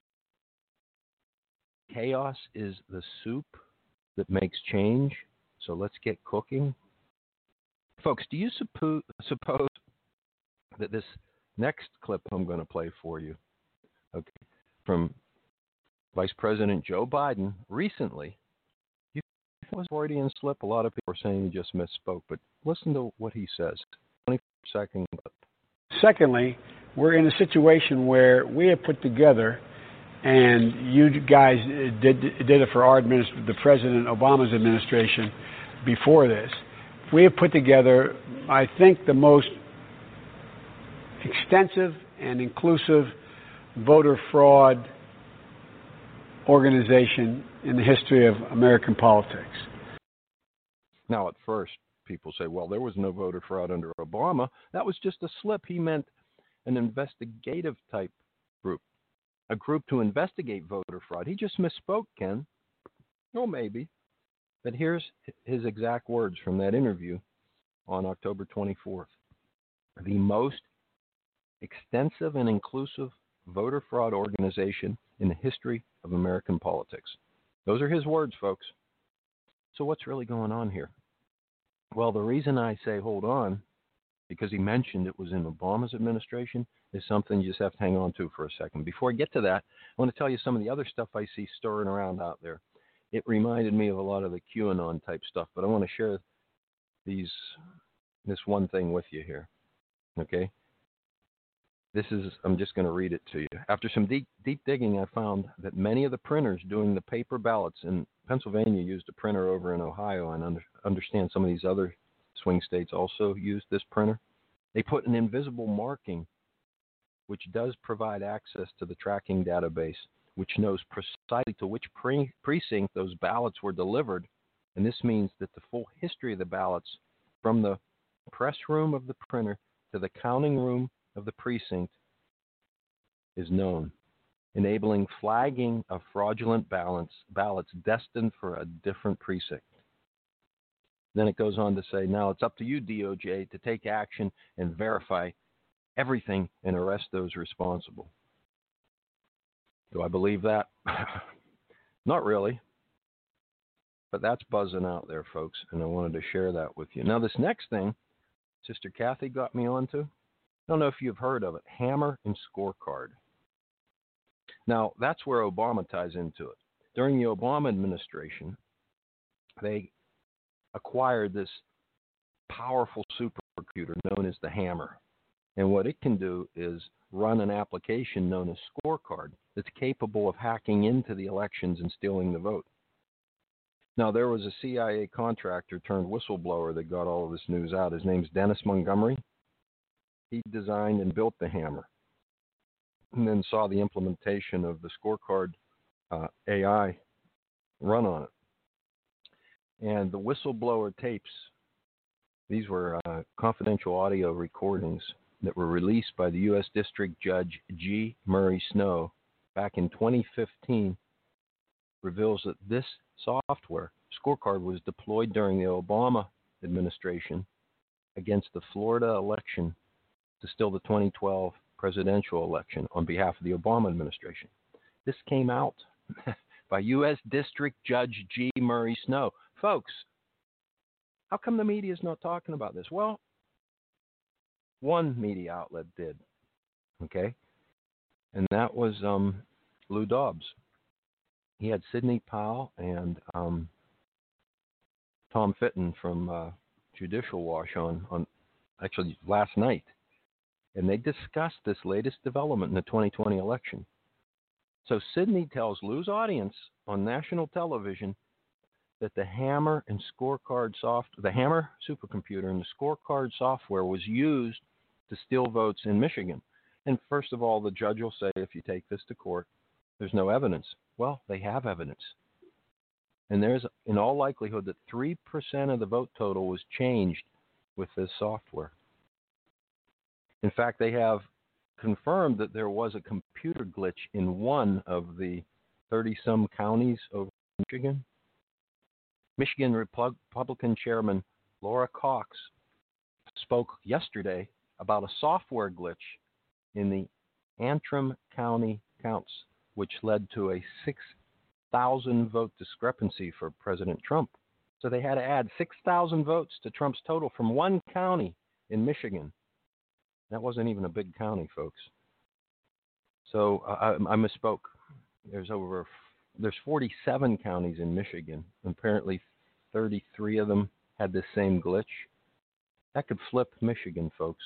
Chaos is the soup that makes change, so let's get cooking. Folks, do you suppose that this next clip I'm going to play for you, okay, from Vice President Joe Biden recently, you was Freudian slip. A lot of people are saying he just misspoke, but listen to what he says. 24-second clip. Secondly, we're in a situation where we have put together, and you guys did it for our the President Obama's administration before this. We have put together, I think, the most extensive and inclusive voter fraud organization in the history of American politics. Now, at first, people say, well, there was no voter fraud under Obama. That was just a slip. He meant an investigative type group, a group to investigate voter fraud. He just misspoke, Ken. Well, maybe. But here's his exact words from that interview on October 24th. The most extensive and inclusive voter fraud organization in the history of American politics. Those are his words, folks. So what's really going on here? Well, the reason I say hold on, because he mentioned it was in Obama's administration, is something you just have to hang on to for a second. Before I get to that, I want to tell you some of the other stuff I see stirring around out there. It reminded me of a lot of the QAnon type stuff, but I want to share this one thing with you here. Okay? I'm just going to read it to you. After some deep digging, I found that many of the printers doing the paper ballots in Pennsylvania used a printer over in Ohio, and understand some of these other swing states also used this printer. They put an invisible marking, which does provide access to the tracking database, which knows precisely to which precinct those ballots were delivered And this means that the full history of the ballots from the press room of the printer to the counting room of the precinct is known, enabling flagging of fraudulent ballots destined for a different precinct. Then it goes on to say, now it's up to you, DOJ, to take action and verify everything and arrest those responsible. Do I believe that? Not really. But that's buzzing out there, folks, and I wanted to share that with you. Now, this next thing, Sister Kathy got me onto, I don't know if you've heard of it, Hammer and Scorecard. Now, that's where Obama ties into it. During the Obama administration, they acquired this powerful supercomputer known as the Hammer. And what it can do is run an application known as Scorecard that's capable of hacking into the elections and stealing the vote. Now, there was a CIA contractor turned whistleblower that got all of this news out. His name's Dennis Montgomery. He designed and built the Hammer and then saw the implementation of the Scorecard AI run on it. And the whistleblower tapes, these were confidential audio recordings that were released by the U.S. District Judge G. Murray Snow back in 2015, reveals that this software, Scorecard, was deployed during the Obama administration against the Florida election to steal the 2012 presidential election on behalf of the Obama administration. This came out by U.S. District Judge G. Murray Snow. Folks, how come the media is not talking about this? Well, one media outlet did, okay? And that was Lou Dobbs. He had Sidney Powell and Tom Fitton from Judicial Watch on actually last night. And they discussed this latest development in the 2020 election. So Sidney tells Lou's audience on national television that the Hammer and Scorecard the Hammer supercomputer and the Scorecard software was used to steal votes in Michigan. And first of all, the judge will say, if you take this to court, there's no evidence. Well, they have evidence. And there's, in all likelihood, that 3% of the vote total was changed with this software. In fact, they have confirmed that there was a computer glitch in one of the 30-some counties over Michigan. Michigan Republican Chairman Laura Cox spoke yesterday about a software glitch in the Antrim County counts, which led to a 6,000 vote discrepancy for President Trump. So they had to add 6,000 votes to Trump's total from one county in Michigan. That wasn't even a big county, folks. So I misspoke. There's 47 counties in Michigan. Apparently 33 of them had this same glitch. That could flip Michigan, folks.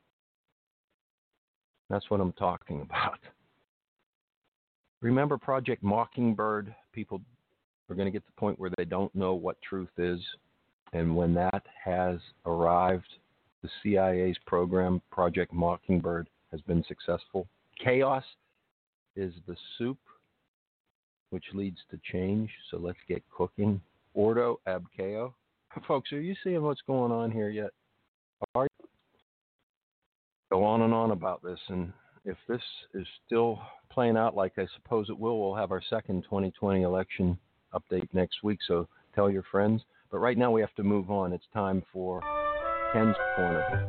That's what I'm talking about. Remember Project Mockingbird? People are going to get to the point where they don't know what truth is. And when that has arrived, the CIA's program, Project Mockingbird, has been successful. Chaos is the soup which leads to change, so let's get cooking. Ordo ab chaos. Folks, are you seeing what's going on here yet? Are you? Go on and on about this, and if this is still playing out like I suppose it will, we'll have our second 2020 election update next week, so tell your friends. But right now we have to move on. It's time for Ken's Corner.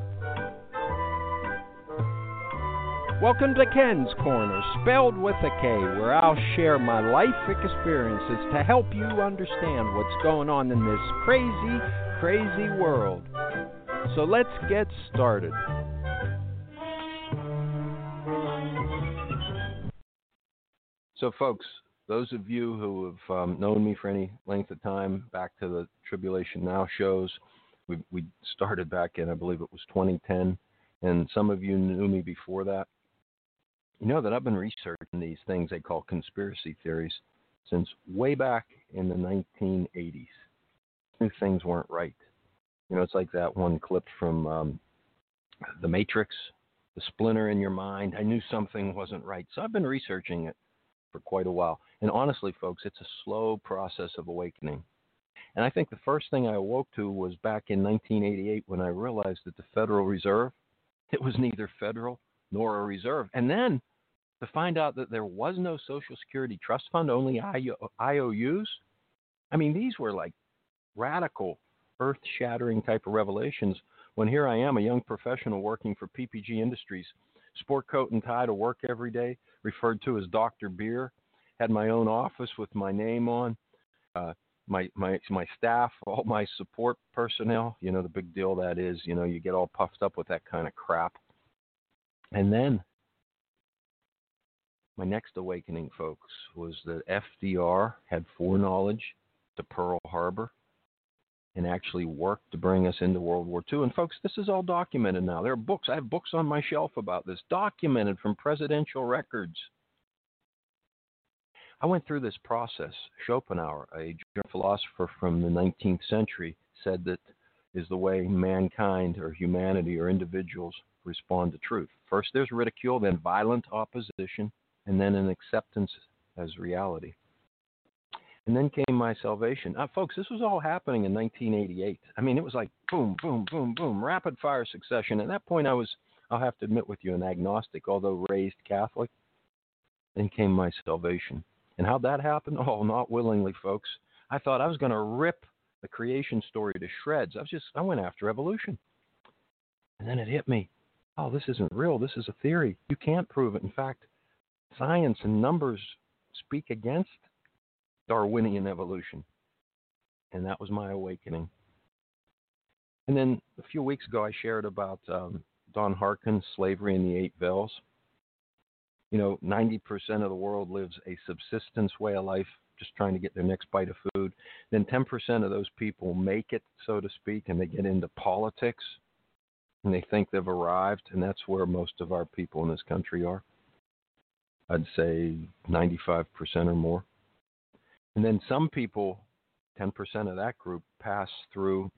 Welcome to Ken's Corner, spelled with a K, where I'll share my life experiences to help you understand what's going on in this crazy, crazy world. So let's get started. So, folks, those of you who have known me for any length of time, back to the Tribulation Now shows, we started back in, I believe it was 2010, and some of you knew me before that. You know that I've been researching these things they call conspiracy theories since way back in the 1980s. I knew things weren't right. You know, it's like that one clip from The Matrix, the splinter in your mind. I knew something wasn't right. So I've been researching it for quite a while. And honestly, folks, it's a slow process of awakening. And I think the first thing I awoke to was back in 1988 when I realized that the Federal Reserve, it was neither federal nor a reserve. And then to find out that there was no Social Security Trust Fund, only IOUs. I mean, these were like radical, earth-shattering type of revelations when here I am, a young professional working for PPG Industries, sport coat and tie to work every day, referred to as Dr. Beer, had my own office with my name on, my staff, all my support personnel, you know, the big deal that is, you know, you get all puffed up with that kind of crap. And then my next awakening, folks, was that FDR had foreknowledge to Pearl Harbor and actually worked to bring us into World War II. And, folks, this is all documented now. There are books. I have books on my shelf about this, documented from presidential records. I went through this process. Schopenhauer, a German philosopher from the 19th century, said that is the way mankind or humanity or individuals respond to truth. First there's ridicule, then violent opposition, and then an acceptance as reality. And then came my salvation. Folks, this was all happening in 1988. I mean, it was like boom, boom, boom, boom, rapid fire succession. At that point, I was, I'll have to admit with you, an agnostic, although raised Catholic. Then came my salvation. And how'd that happen? Oh, not willingly, folks. I thought I was going to rip the creation story to shreds. I went after evolution. And then it hit me. Oh, this isn't real. This is a theory. You can't prove it. In fact, science and numbers speak against Darwinian evolution. And that was my awakening. And then a few weeks ago, I shared about Don Harkin's Slavery in the Eight Veils. You know, 90% of the world lives a subsistence way of life, just trying to get their next bite of food. Then 10% of those people make it, so to speak, and they get into politics, and they think they've arrived, and that's where most of our people in this country are. I'd say 95% or more. And then some people, 10% of that group, pass through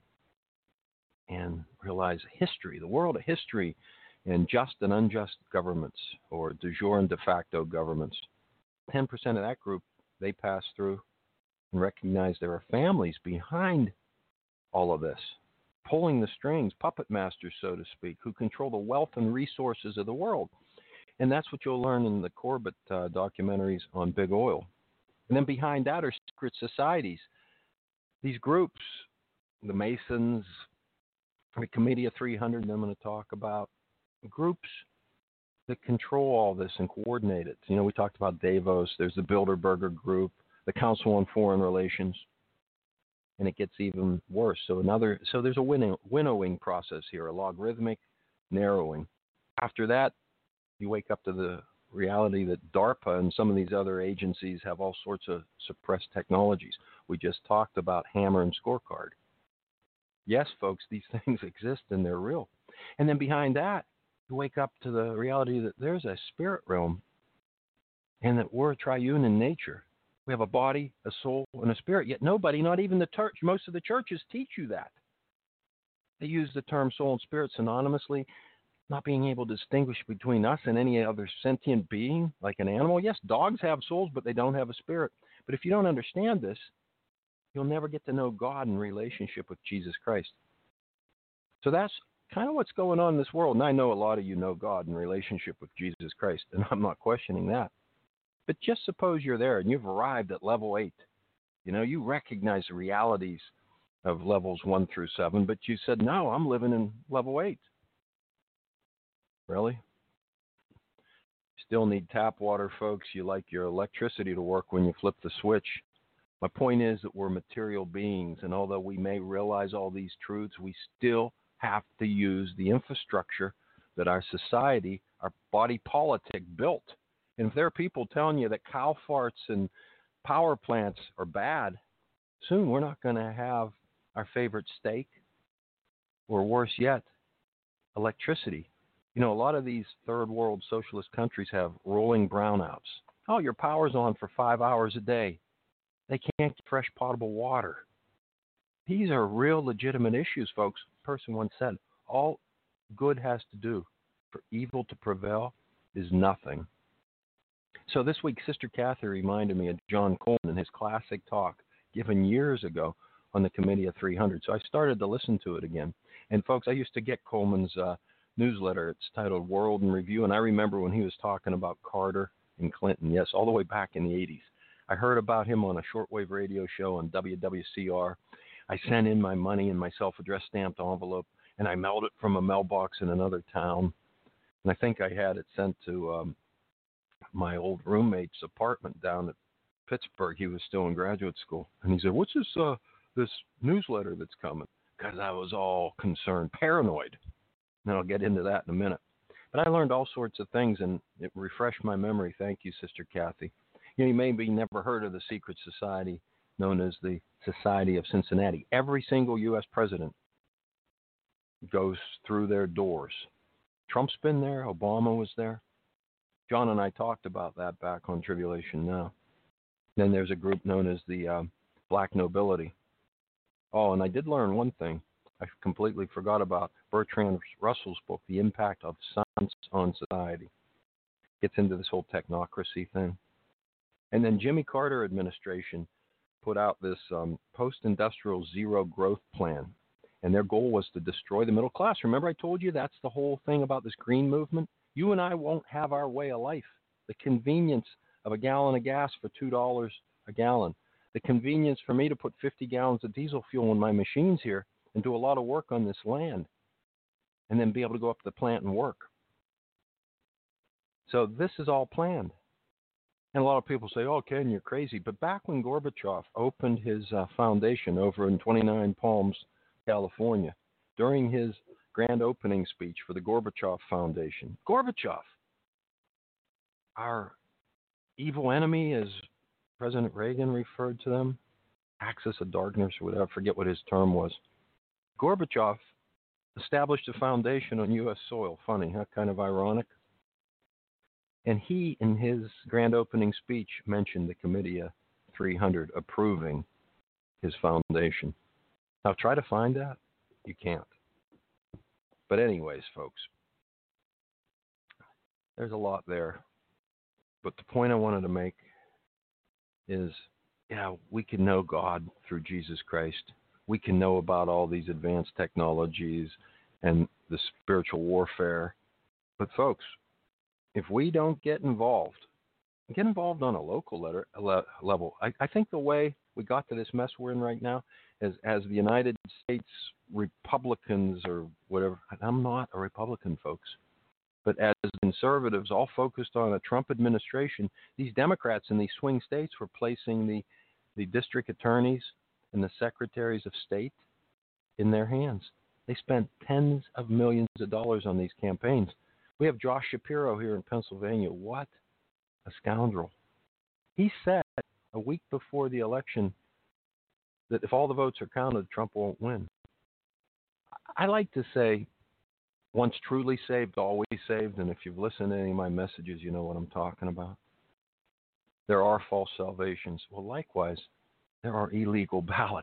and realize history, the world of history, and just and unjust governments, or de jure and de facto governments. 10% of that group, they pass through and recognize there are families behind all of this, pulling the strings, puppet masters, so to speak, who control the wealth and resources of the world. And that's what you'll learn in the Corbett documentaries on big oil. And then behind that are secret societies. These groups, the Masons, the Committee of 300 that I'm going to talk about, groups that control all this and coordinate it. You know, we talked about Davos. There's the Bilderberger Group, the Council on Foreign Relations, and it gets even worse. So there's a winnowing process here, a logarithmic narrowing. After that, you wake up to the reality that DARPA and some of these other agencies have all sorts of suppressed technologies. We just talked about Hammer and Scorecard. Yes, folks, these things exist and they're real. And then behind that, you wake up to the reality that there's a spirit realm and that we're triune in nature. We have a body, a soul, and a spirit. Yet nobody, not even the church, most of the churches teach you that. They use the term soul and spirit synonymously, not being able to distinguish between us and any other sentient being, like an animal. Yes, dogs have souls, but they don't have a spirit. But if you don't understand this, you'll never get to know God in relationship with Jesus Christ. So that's kind of what's going on in this world. And I know a lot of you know God in relationship with Jesus Christ, and I'm not questioning that. But just suppose you're there and you've arrived at level 8. You know, you recognize the realities of levels 1 through 7, but you said, no, I'm living in level 8. Really? Still need tap water, folks. You like your electricity to work when you flip the switch. My point is that we're material beings, and although we may realize all these truths, we still have to use the infrastructure that our society, our body politic built. And if there are people telling you that cow farts and power plants are bad, soon we're not going to have our favorite steak, or worse yet, electricity. You know, a lot of these third world socialist countries have rolling brownouts. Oh, your power's on for 5 hours a day. They can't get fresh potable water. These are real legitimate issues, folks. A person once said, all good has to do for evil to prevail is nothing. So this week, Sister Kathy reminded me of John Coleman in his classic talk given years ago on the Committee of 300. So I started to listen to it again. And, folks, I used to get Coleman's newsletter. It's titled World in Review. And I remember when he was talking about Carter and Clinton, yes, all the way back in the 80s. I heard about him on a shortwave radio show on WWCR. I sent in my money in my self-addressed stamped envelope, and I mailed it from a mailbox in another town. And I think I had it sent to my old roommate's apartment down at Pittsburgh. He was still in graduate school. And he said, what's this newsletter that's coming? Because I was all concerned, paranoid. And I'll get into that in a minute. But I learned all sorts of things, and it refreshed my memory. Thank you, Sister Kathy. You maybe never heard of the secret society known as the Society of Cincinnati. Every single U.S. president goes through their doors. Trump's been there. Obama was there. John and I talked about that back on Tribulation Now. Then there's a group known as the Black Nobility. Oh, and I did learn one thing I completely forgot about. Bertrand Russell's book, The Impact of Science on Society. Gets into this whole technocracy thing. And then Jimmy Carter administration put out this post-industrial zero growth plan. And their goal was to destroy the middle class. Remember I told you that's the whole thing about this green movement? You and I won't have our way of life. The convenience of a gallon of gas for $2 a gallon. The convenience for me to put 50 gallons of diesel fuel in my machines here and do a lot of work on this land. And then be able to go up to the plant and work. So this is all planned. And a lot of people say, oh, Ken, you're crazy. But back when Gorbachev opened his foundation over in 29 Palms, California, during his grand opening speech for the Gorbachev Foundation, Gorbachev, our evil enemy, as President Reagan referred to them, axis of darkness or whatever, I forget what his term was. Gorbachev established a foundation on U.S. soil. Funny, huh? Kind of ironic. And he, in his grand opening speech, mentioned the Committee of 300 approving his foundation. Now, try to find that. You can't. But anyways, folks, there's a lot there. But the point I wanted to make is, yeah, we can know God through Jesus Christ. We can know about all these advanced technologies and the spiritual warfare. But, folks, if we don't get involved on a local level, I think the way we got to this mess we're in right now is as the United States Republicans or whatever. I'm not a Republican, folks. But as conservatives all focused on a Trump administration, these Democrats in these swing states were placing the district attorneys and the secretaries of state in their hands. They spent tens of millions of dollars on these campaigns. We have Josh Shapiro here in Pennsylvania. What a scoundrel. He said a week before the election that if all the votes are counted, Trump won't win. I like to say, once truly saved, always saved. And if you've listened to any of my messages, you know what I'm talking about. There are false salvations. Well, likewise, there are illegal ballots.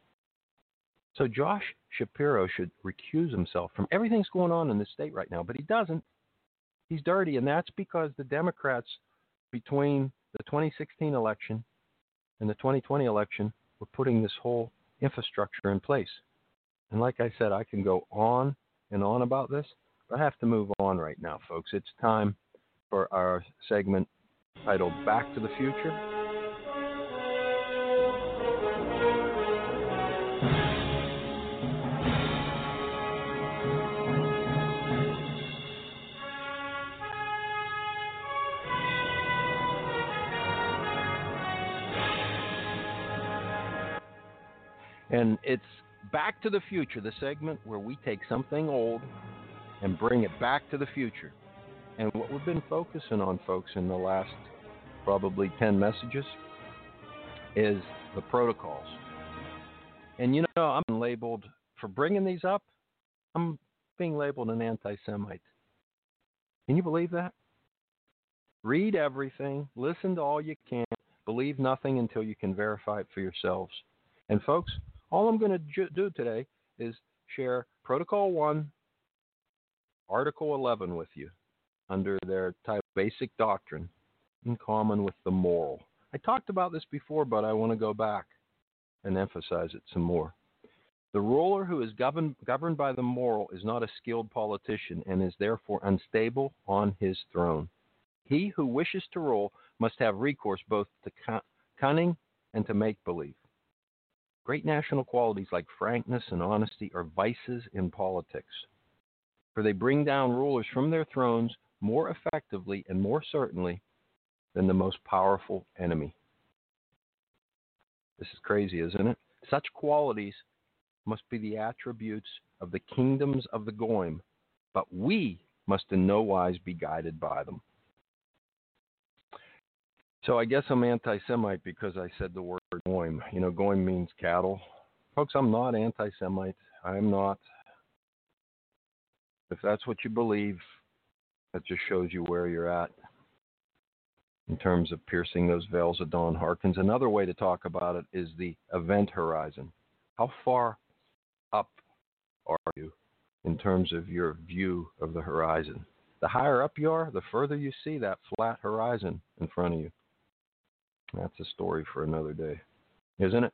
So Josh Shapiro should recuse himself from everything that's going on in this state right now, but he doesn't. He's dirty, and that's because the Democrats, between the 2016 election and the 2020 election, were putting this whole infrastructure in place. And like I said, I can go on and on about this, but I have to move on right now, folks. It's time for our segment titled Back to the Future. And it's Back to the Future, the segment where we take something old and bring it back to the future. And what we've been focusing on, folks, in the last probably 10 messages is the protocols. And, you know, I'm labeled, for bringing these up, I'm being labeled an anti-Semite. Can you believe that? Read everything, listen to all you can, believe nothing until you can verify it for yourselves. And, folks, all I'm going to do today is share Protocol 1, Article 11 with you under their title Basic Doctrine in common with the Moral. I talked about this before, but I want to go back. and emphasize it some more. The ruler who is governed by the moral is not a skilled politician and is therefore unstable on his throne. He who wishes to rule must have recourse both to cunning and to make-believe. Great national qualities like frankness and honesty are vices in politics, for they bring down rulers from their thrones more effectively and more certainly than the most powerful enemy. This is crazy, isn't it? Such qualities must be the attributes of the kingdoms of the Goyim, but we must in no wise be guided by them. So I guess I'm anti-Semite because I said the word Goyim. You know, Goyim means cattle. Folks, I'm not anti-Semite. I'm not. If that's what you believe, that just shows you where you're at in terms of piercing those veils of dawn. Harkins. Another way to talk about it is the event horizon. How far up are you in terms of your view of the horizon? The higher up you are, the further you see that flat horizon in front of you. That's a story for another day, isn't it?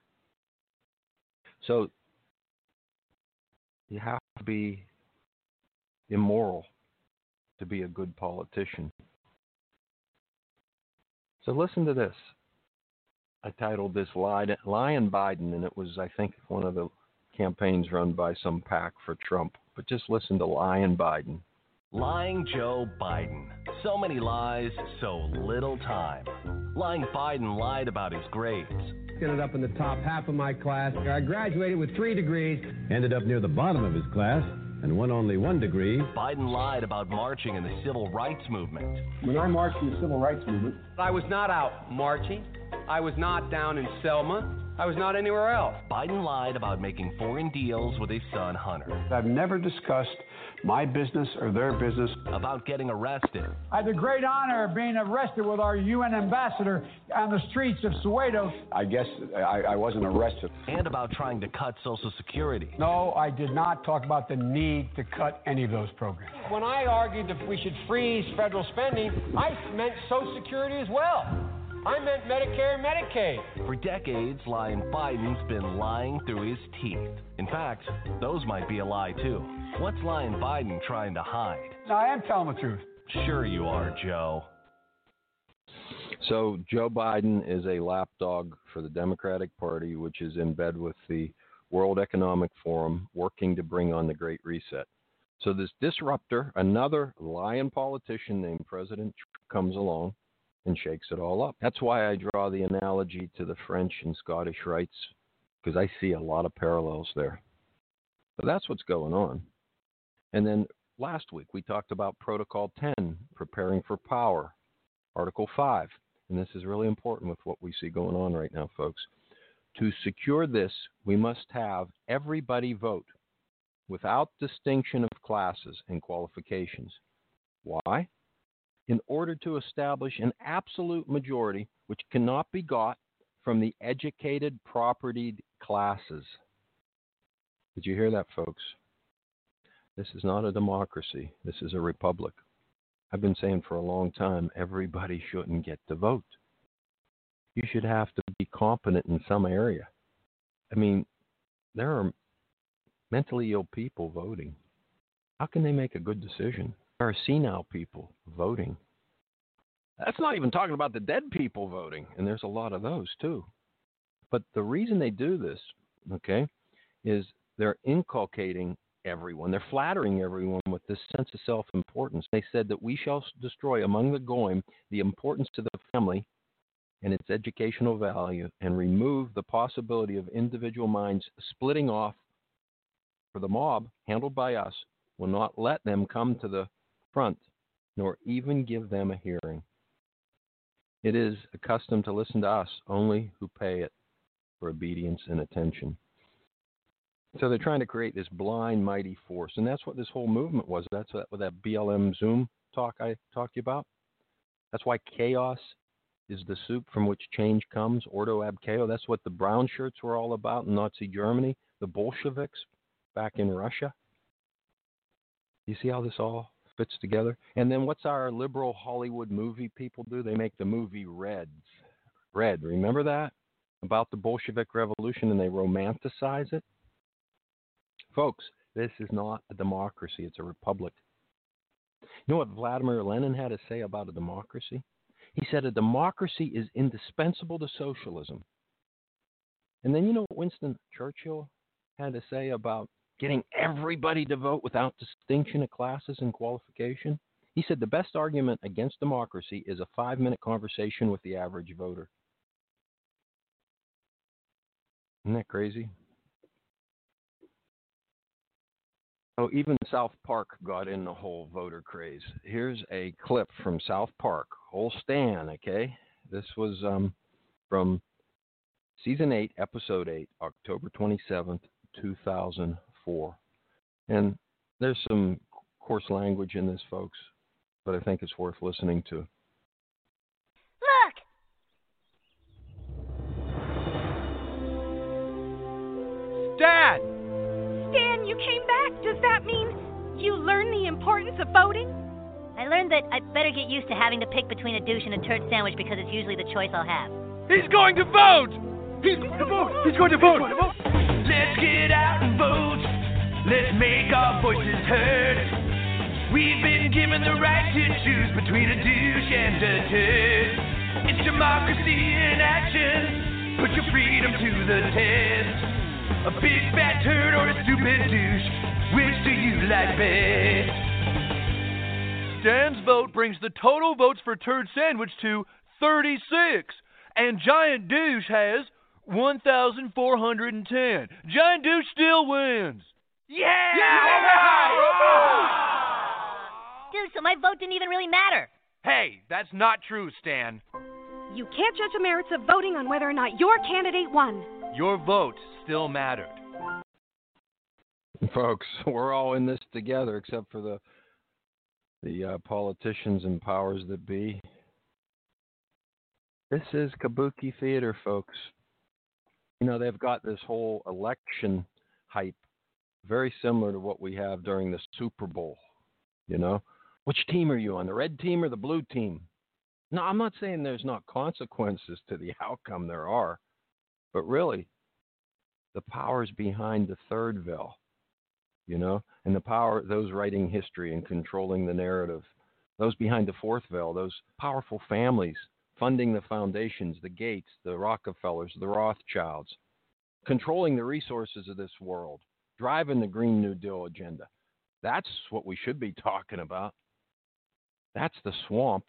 So you have to be immoral to be a good politician. So listen to this. I titled this Lying Biden, and it was, I think, one of the campaigns run by some PAC for Trump. But just listen to Lying Biden. Lying Joe Biden. So many lies, so little time. Lying Biden lied about his grades. Ended up in the top half of my class. I graduated with 3 degrees. Ended up near the bottom of his class and won only 1 degree. Biden lied about marching in the civil rights movement. When I marched in the civil rights movement, I was not out marching. I was not down in Selma. I was not anywhere else. Biden lied about making foreign deals with his son Hunter. I've never discussed my business or their business. About getting arrested. I had the great honor of being arrested with our UN ambassador on the streets of Soweto. I guess I wasn't arrested. And about trying to cut Social Security. No, I did not talk about the need to cut any of those programs. When I argued that we should freeze federal spending, I meant Social Security as well. I meant Medicare and Medicaid. For decades, Lying Biden's been lying through his teeth. In fact, those might be a lie too. What's Lying Biden trying to hide? No, I am telling the truth. Sure you are, Joe. So Joe Biden is a lapdog for the Democratic Party, which is in bed with the World Economic Forum, working to bring on the Great Reset. So this disruptor, another lying politician named President Trump, comes along and shakes it all up. That's why I draw the analogy to the French and Scottish rights, because I see a lot of parallels there. But that's what's going on. And then last week we talked about Protocol 10, preparing for power, Article 5. And this is really important with what we see going on right now, folks. To secure this, we must have everybody vote without distinction of classes and qualifications. Why? In order to establish an absolute majority which cannot be got from the educated, propertied classes. Did you hear that, folks? This is not a democracy. This is a republic. I've been saying for a long time, everybody shouldn't get to vote. You should have to be competent in some area. I mean, there are mentally ill people voting. How can they make a good decision? There are senile people voting. That's not even talking about the dead people voting, and there's a lot of those too. But the reason they do this, okay, is they're inculcating everyone. They're flattering everyone with this sense of self-importance. They said that we shall destroy among the Goyim the importance to the family and its educational value and remove the possibility of individual minds splitting off. For the mob, handled by us, will not let them come to the front, nor even give them a hearing. It is accustomed to listen to us only who pay it for obedience and attention. So they're trying to create this blind, mighty force, and that's what this whole movement was. That's what that BLM Zoom talk I talked to you about. That's why chaos is the soup from which change comes, Ordo ab chao. That's what the brown shirts were all about in Nazi Germany, the Bolsheviks back in Russia. You see how this all fits together? And then what's our liberal Hollywood movie people do? They make the movie Red. Remember that? about the Bolshevik Revolution and they romanticize it. Folks, this is not a democracy. It's a republic. You know what Vladimir Lenin had to say about a democracy? He said a democracy is indispensable to socialism. And then you know what Winston Churchill had to say about getting everybody to vote without distinction of classes and qualification? He said the best argument against democracy is a 5-minute conversation with the average voter. Isn't that crazy? Oh, even South Park got in the whole voter craze. Here's a clip from South Park, whole Stan, okay? This was from Season 8, Episode 8, October 27th, 2004. And there's some coarse language in this, folks, but I think it's worth listening to. Look! Dad! Stan, you came back. Does that mean you learned the importance of voting? I learned that I'd better get used to having to pick between a douche and a turd sandwich because it's usually the choice I'll have. He's going to vote! He's going to vote! He's going to vote! Let's get out and vote. Let's make our voices heard. We've been given the right to choose between a douche and a turd. It's democracy in action. Put your freedom to the test. A big fat turd or a stupid douche. Which do you like best? Stan's vote brings the total votes for turd sandwich to 36. And Giant Douche has 1,410. Giant Douche still wins. Yeah! Dude, so my vote didn't even really matter. Hey, that's not true, Stan. You can't judge the merits of voting on whether or not your candidate won. Your vote still mattered. Folks, we're all in this together except for the politicians and powers that be. This is kabuki theater, folks. You know, they've got this whole election hype very similar to what we have during the Super Bowl. You know, which team are you on, the red team or the blue team? No, I'm not saying there's not consequences to the outcome. There are. But really, the powers behind the third veil, you know, and the power, those writing history and controlling the narrative, those behind the fourth veil, those powerful families funding the foundations, the Gates, the Rockefellers, the Rothschilds, controlling the resources of this world, driving the Green New Deal agenda. That's what we should be talking about. That's the swamp.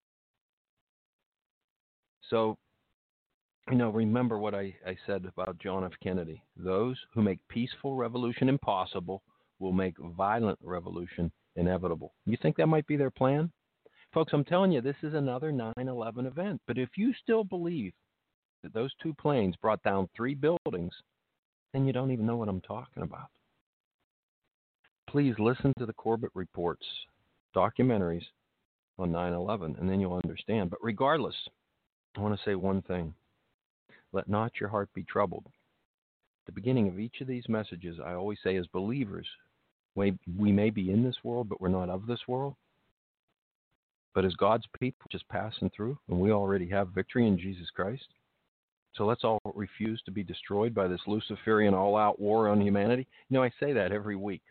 So, you know, remember what I said about John F. Kennedy. Those who make peaceful revolution impossible will make violent revolution inevitable. You think that might be their plan? Folks, I'm telling you, this is another 9/11 event. But if you still believe that those two planes brought down 3 buildings, then you don't even know what I'm talking about. Please listen to the Corbett Reports documentaries on 9/11, and then you'll understand. But regardless, I want to say one thing. Let not your heart be troubled. At the beginning of each of these messages, I always say as believers, we may be in this world, but we're not of this world. But as God's people, just passing through, and we already have victory in Jesus Christ. So let's all refuse to be destroyed by this Luciferian all-out war on humanity. You know, I say that every week.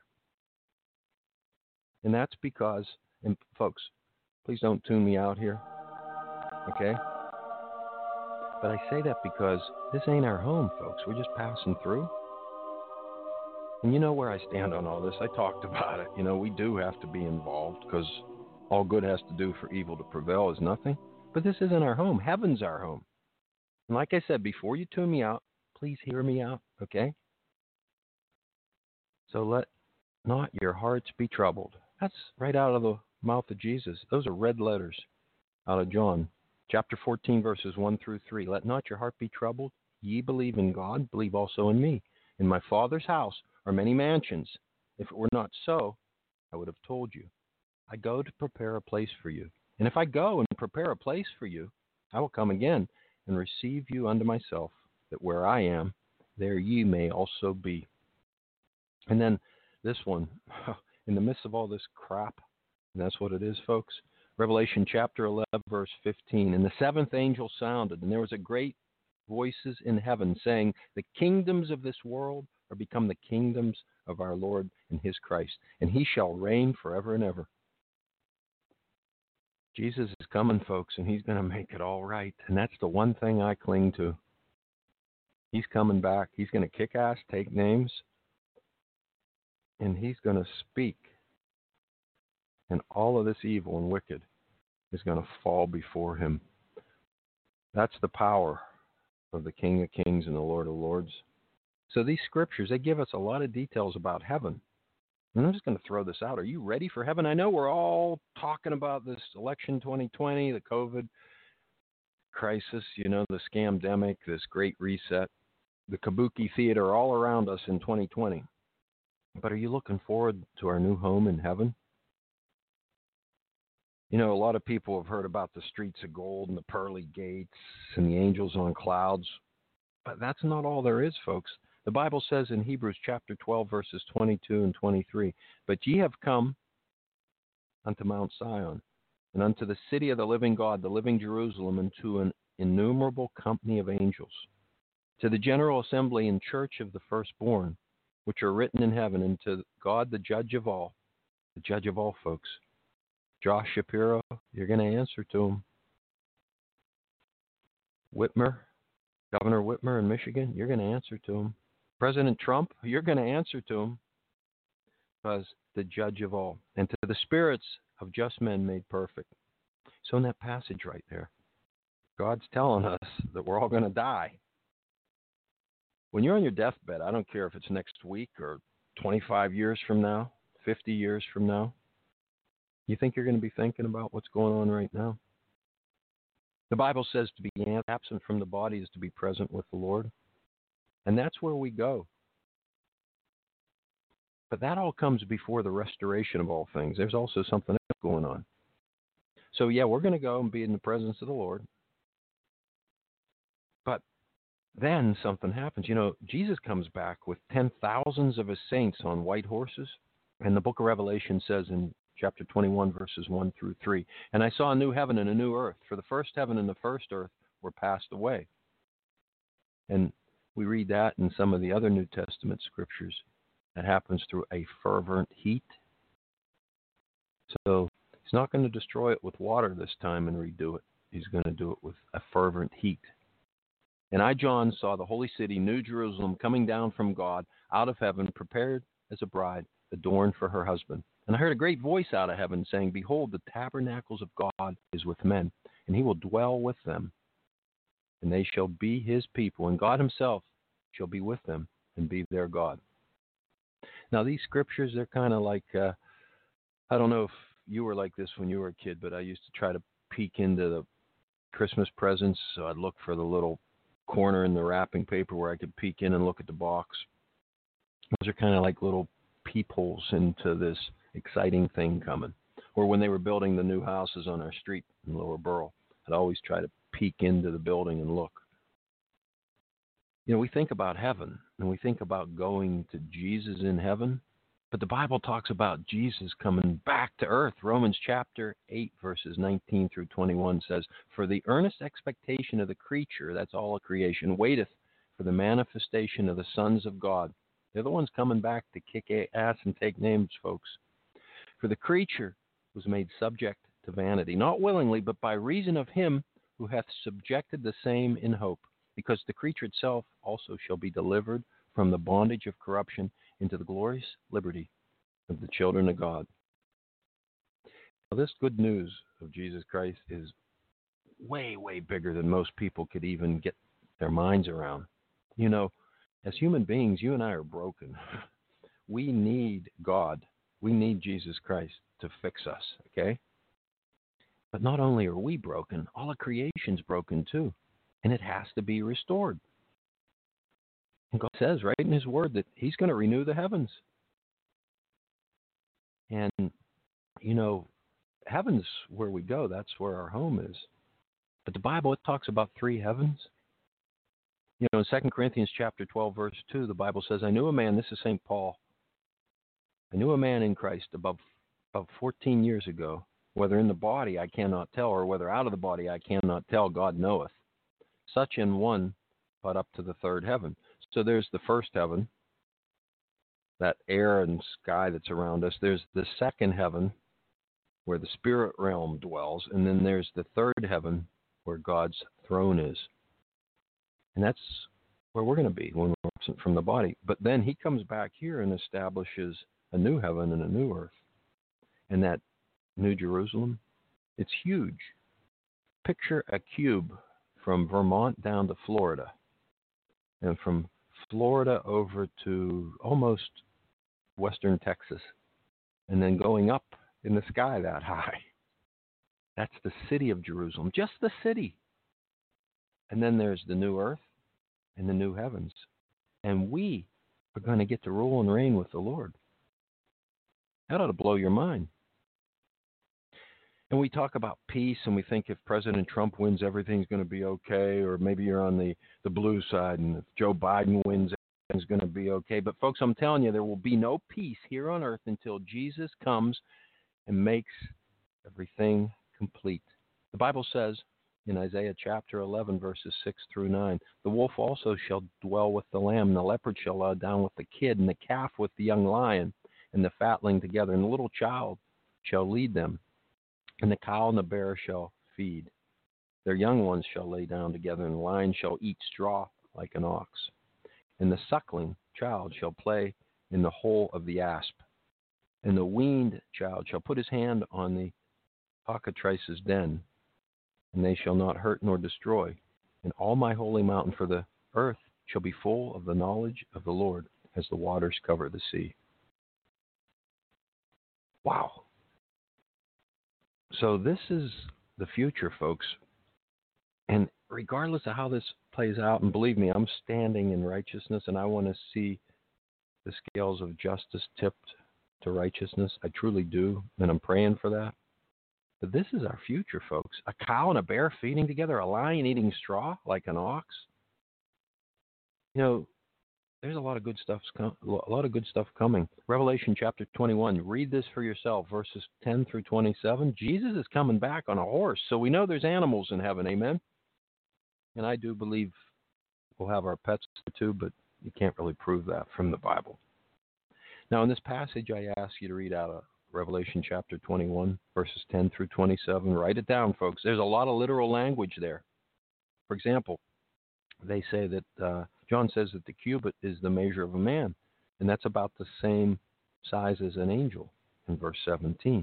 And that's because, and folks, please don't tune me out here, okay? But I say that because this ain't our home, folks. We're just passing through. And you know where I stand on all this. I talked about it. You know, we do have to be involved because all good has to do for evil to prevail is nothing. But this isn't our home. Heaven's our home. And like I said, before you tune me out, please hear me out, okay? So let not your hearts be troubled. That's right out of the mouth of Jesus. Those are red letters out of John. Chapter 14, verses 1 through 3. Let not your heart be troubled. Ye believe in God, believe also in me. In my Father's house are many mansions. If it were not so, I would have told you. I go to prepare a place for you. And if I go and prepare a place for you, I will come again and receive you unto myself, that where I am, there ye may also be. And then this one, in the midst of all this crap, and that's what it is, folks, Revelation chapter 11, verse 15. And the seventh angel sounded, and there was a great voices in heaven saying, the kingdoms of this world are become the kingdoms of our Lord and his Christ, and he shall reign forever and ever. Jesus is coming, folks, and he's going to make it all right. And that's the one thing I cling to. He's coming back. He's going to kick ass, take names, and he's going to speak. And all of this evil and wicked is going to fall before him. That's the power of the King of Kings and the Lord of Lords. So these scriptures, they give us a lot of details about heaven. And I'm just going to throw this out. Are you ready for heaven? I know we're all talking about this election 2020, the COVID crisis, the scamdemic, this great reset, the kabuki theater all around us in 2020. But are you looking forward to our new home in heaven? A lot of people have heard about the streets of gold and the pearly gates and the angels on clouds. But that's not all there is, folks. The Bible says in Hebrews chapter 12, verses 22 and 23, but ye have come unto Mount Sion, and unto the city of the living God, the living Jerusalem, and to an innumerable company of angels, to the general assembly and church of the firstborn, which are written in heaven, and to God the judge of all, folks. Josh Shapiro, you're going to answer to him. Governor Whitmer in Michigan, you're going to answer to him. President Trump, you're going to answer to him, because the judge of all, and to the spirits of just men made perfect. So in that passage right there, God's telling us that we're all going to die. When you're on your deathbed, I don't care if it's next week or 25 years from now, 50 years from now, you think you're going to be thinking about what's going on right now? The Bible says to be absent from the body is to be present with the Lord. And that's where we go. But that all comes before the restoration of all things. There's also something else going on. So, yeah, we're going to go and be in the presence of the Lord. But then something happens. Jesus comes back with 10,000s of his saints on white horses. And the book of Revelation says in chapter 21, verses 1 through 3, and I saw a new heaven and a new earth, for the first heaven and the first earth were passed away. And we read that in some of the other New Testament scriptures. That happens through a fervent heat. So he's not going to destroy it with water this time and redo it. He's going to do it with a fervent heat. And I, John, saw the holy city, New Jerusalem, coming down from God out of heaven, prepared as a bride, adorned for her husband. And I heard a great voice out of heaven saying, behold, the tabernacles of God is with men, and he will dwell with them. And they shall be his people, and God himself shall be with them and be their God. Now, these scriptures, they're kind of like, I don't know if you were like this when you were a kid, but I used to try to peek into the Christmas presents. So I'd look for the little corner in the wrapping paper where I could peek in and look at the box. Those are kind of like little peepholes into this exciting thing coming. Or when they were building the new houses on our street in Lower Burrell, I'd always try to peek into the building and look. We think about heaven, and we think about going to Jesus in heaven, but the Bible talks about Jesus coming back to earth. Romans chapter 8, verses 19 through 21 says, for the earnest expectation of the creature, that's all of creation, waiteth for the manifestation of the sons of God. They're the ones coming back to kick ass and take names, folks. For the creature was made subject to vanity, not willingly, but by reason of him who hath subjected the same in hope, because the creature itself also shall be delivered from the bondage of corruption into the glorious liberty of the children of God. Now, this good news of Jesus Christ is way, way bigger than most people could even get their minds around. As human beings, you and I are broken. We need God. We need Jesus Christ to fix us, okay? But not only are we broken, all of creation's broken too. And it has to be restored. And God says right in his word that he's going to renew the heavens. And, heaven's where we go. That's where our home is. But the Bible, it talks about three heavens. In 2 Corinthians chapter 12, verse 2, the Bible says, I knew a man, this is St. Paul, I knew a man in Christ about 14 years ago, whether in the body I cannot tell, or whether out of the body I cannot tell, God knoweth. Such an one but up to the third heaven. So there's the first heaven, that air and sky that's around us. There's the second heaven, where the spirit realm dwells, and then there's the third heaven, where God's throne is. And that's where we're going to be when we're absent from the body. But then he comes back here and establishes a new heaven and a new earth. And that New Jerusalem, it's huge. Picture a cube from Vermont down to Florida, and from Florida over to almost western Texas, and then going up in the sky that high. That's the city of Jerusalem, just the city. And then there's the new earth and the new heavens. And we are going to get to rule and reign with the Lord. That ought to blow your mind. And we talk about peace, and we think if President Trump wins, everything's going to be okay, or maybe you're on the blue side, and if Joe Biden wins, everything's going to be okay. But, folks, I'm telling you, there will be no peace here on earth until Jesus comes and makes everything complete. The Bible says in Isaiah chapter 11, verses 6 through 9, the wolf also shall dwell with the lamb, and the leopard shall lie down with the kid, and the calf with the young lion, and the fatling together, and the little child shall lead them. And the cow and the bear shall feed. Their young ones shall lay down together, and the lion shall eat straw like an ox. And the suckling child shall play in the hole of the asp. And the weaned child shall put his hand on the cockatrice's den, and they shall not hurt nor destroy. And all my holy mountain for the earth shall be full of the knowledge of the Lord, as the waters cover the sea. Wow. So this is the future, folks. And regardless of how this plays out, and believe me, I'm standing in righteousness, and I want to see the scales of justice tipped to righteousness. I truly do, and I'm praying for that. But this is our future, folks. A cow and a bear feeding together, a lion eating straw like an ox. You know, there's a lot of good stuff coming. Revelation chapter 21. Read this for yourself, verses 10 through 27. Jesus is coming back on a horse, so we know there's animals in heaven. Amen. And I do believe we'll have our pets too, but you can't really prove that from the Bible. Now, in this passage, I ask you to read out of Revelation chapter 21, verses 10 through 27. Write it down, folks. There's a lot of literal language there. For example, they say that John says that the cubit is the measure of a man, and that's about the same size as an angel in verse 17.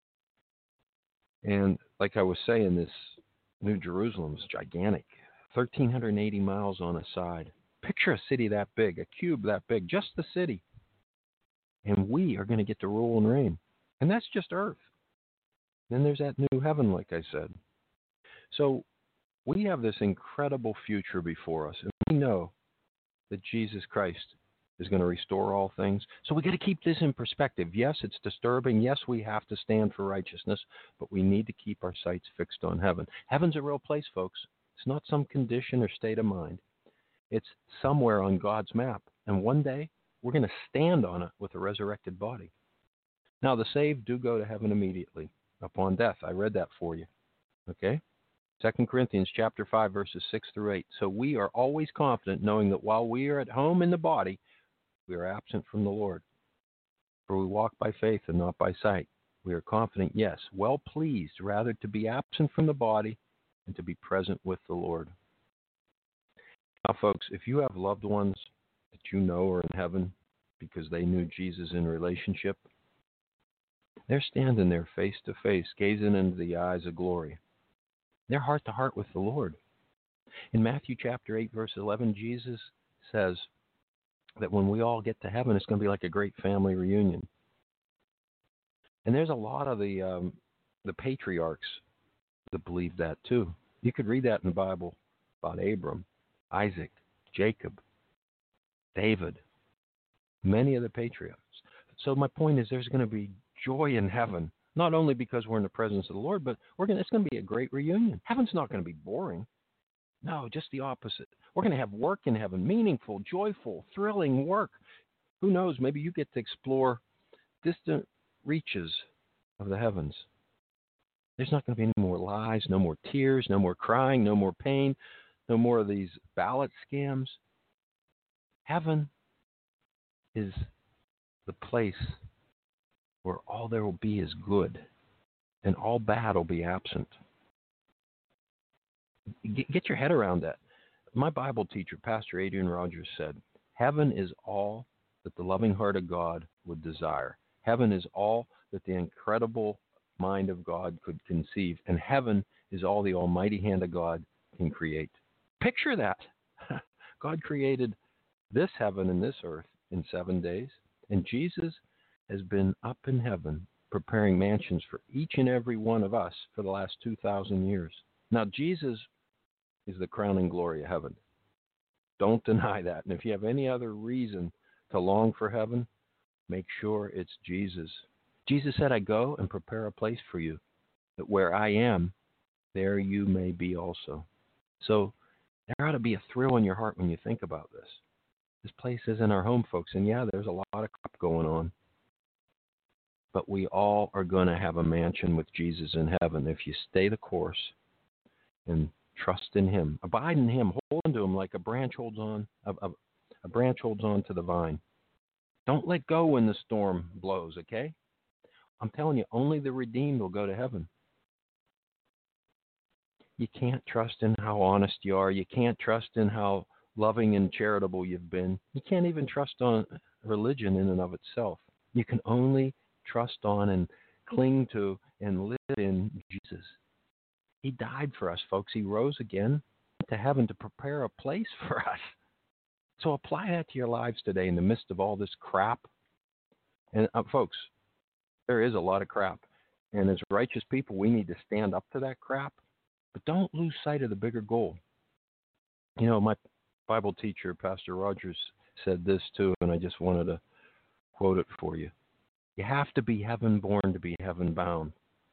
And like I was saying, this New Jerusalem is gigantic, 1,380 miles on a side. Picture a city that big, a cube that big, just the city. And we are going to get to rule and reign. And that's just earth. Then there's that new heaven, like I said. So we have this incredible future before us, and we know that Jesus Christ is going to restore all things. So we got to keep this in perspective. Yes, it's disturbing. Yes, we have to stand for righteousness, but we need to keep our sights fixed on heaven. Heaven's a real place, folks. It's not some condition or state of mind. It's somewhere on God's map, and one day we're going to stand on it with a resurrected body. Now, the saved do go to heaven immediately upon death. I read that for you. Okay? 2 Corinthians chapter 5, verses 6 through 8. So we are always confident, knowing that while we are at home in the body, we are absent from the Lord. For we walk by faith and not by sight. We are confident, yes, well pleased, rather to be absent from the body and to be present with the Lord. Now, folks, if you have loved ones that you know are in heaven because they knew Jesus in relationship, they're standing there face to face, gazing into the eyes of glory. They're heart to heart with the Lord. In Matthew chapter 8, verse 11, Jesus says that when we all get to heaven, it's going to be like a great family reunion. And there's a lot of the patriarchs that believe that too. You could read that in the Bible about Abram, Isaac, Jacob, David, many of the patriarchs. So my point is there's going to be joy in heaven, not only because we're in the presence of the Lord, but it's going to be a great reunion. Heaven's not going to be boring. No, just the opposite. We're going to have work in heaven, meaningful, joyful, thrilling work. Who knows, maybe you get to explore distant reaches of the heavens. There's not going to be any more lies, no more tears, no more crying, no more pain, No more of these ballot scams. Heaven is the place where all there will be is good, and all bad will be absent. Get your head around that. My Bible teacher, Pastor Adrian Rogers, said, heaven is all that the loving heart of God would desire. Heaven is all that the incredible mind of God could conceive, and heaven is all the almighty hand of God can create. Picture that. God created this heaven and this earth in 7 days, and Jesus has been up in heaven preparing mansions for each and every one of us for the last 2,000 years. Now, Jesus is the crowning glory of heaven. Don't deny that. And if you have any other reason to long for heaven, make sure it's Jesus. Jesus said, I go and prepare a place for you, that where I am, there you may be also. So there ought to be a thrill in your heart when you think about this. This place isn't our home, folks. And yeah, there's a lot of crap going on. But we all are going to have a mansion with Jesus in heaven if you stay the course and trust in him. Abide in him. Hold on to him like a branch holds on to the vine. Don't let go when the storm blows, okay? I'm telling you, only the redeemed will go to heaven. You can't trust in how honest you are. You can't trust in how loving and charitable you've been. You can't even trust on religion in and of itself. You can only trust on and cling to and live in Jesus. He died for us, folks. He rose again to heaven to prepare a place for us. So apply that to your lives today in the midst of all this crap. And folks, there is a lot of crap. And as righteous people, we need to stand up to that crap. But don't lose sight of the bigger goal. You know, my Bible teacher, Pastor Rogers, said this too, and I just wanted to quote it for you. You have to be heaven-born to be heaven-bound.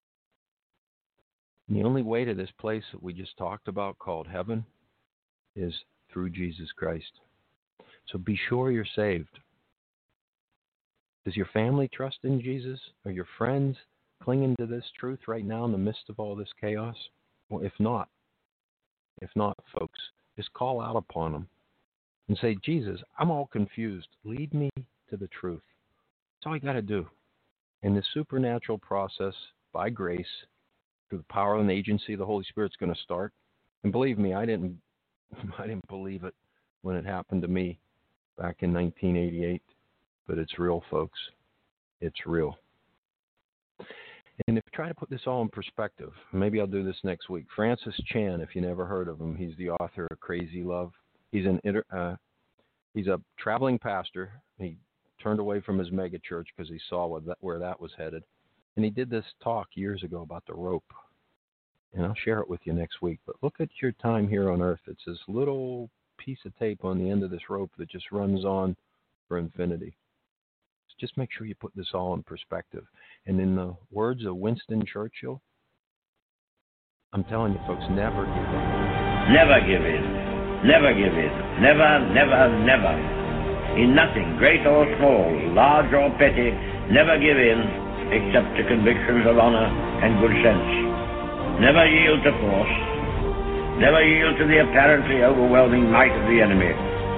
And the only way to this place that we just talked about called heaven is through Jesus Christ. So be sure you're saved. Does your family trust in Jesus? Are your friends clinging to this truth right now in the midst of all this chaos? Well, if not, folks, just call out upon them and say, Jesus, I'm all confused. Lead me to the truth. That's all you got to do. And the supernatural process, by grace, through the power and agency of the Holy Spirit, is going to start. And believe me, I didn't believe it when it happened to me back in 1988. But it's real, folks. It's real. And if you try to put this all in perspective, maybe I'll do this next week. Francis Chan, if you never heard of him, he's the author of Crazy Love. He's a traveling pastor. He turned away from his mega church because he saw where that was headed. And he did this talk years ago about the rope. And I'll share it with you next week. But look at your time here on earth. It's this little piece of tape on the end of this rope that just runs on for infinity. Just make sure you put this all in perspective. And in the words of Winston Churchill, I'm telling you, folks, never give in. Never give in. Never give in. Never, never, never. In nothing, great or small, large or petty, never give in, except to convictions of honor and good sense. Never yield to force. Never yield to the apparently overwhelming might of the enemy.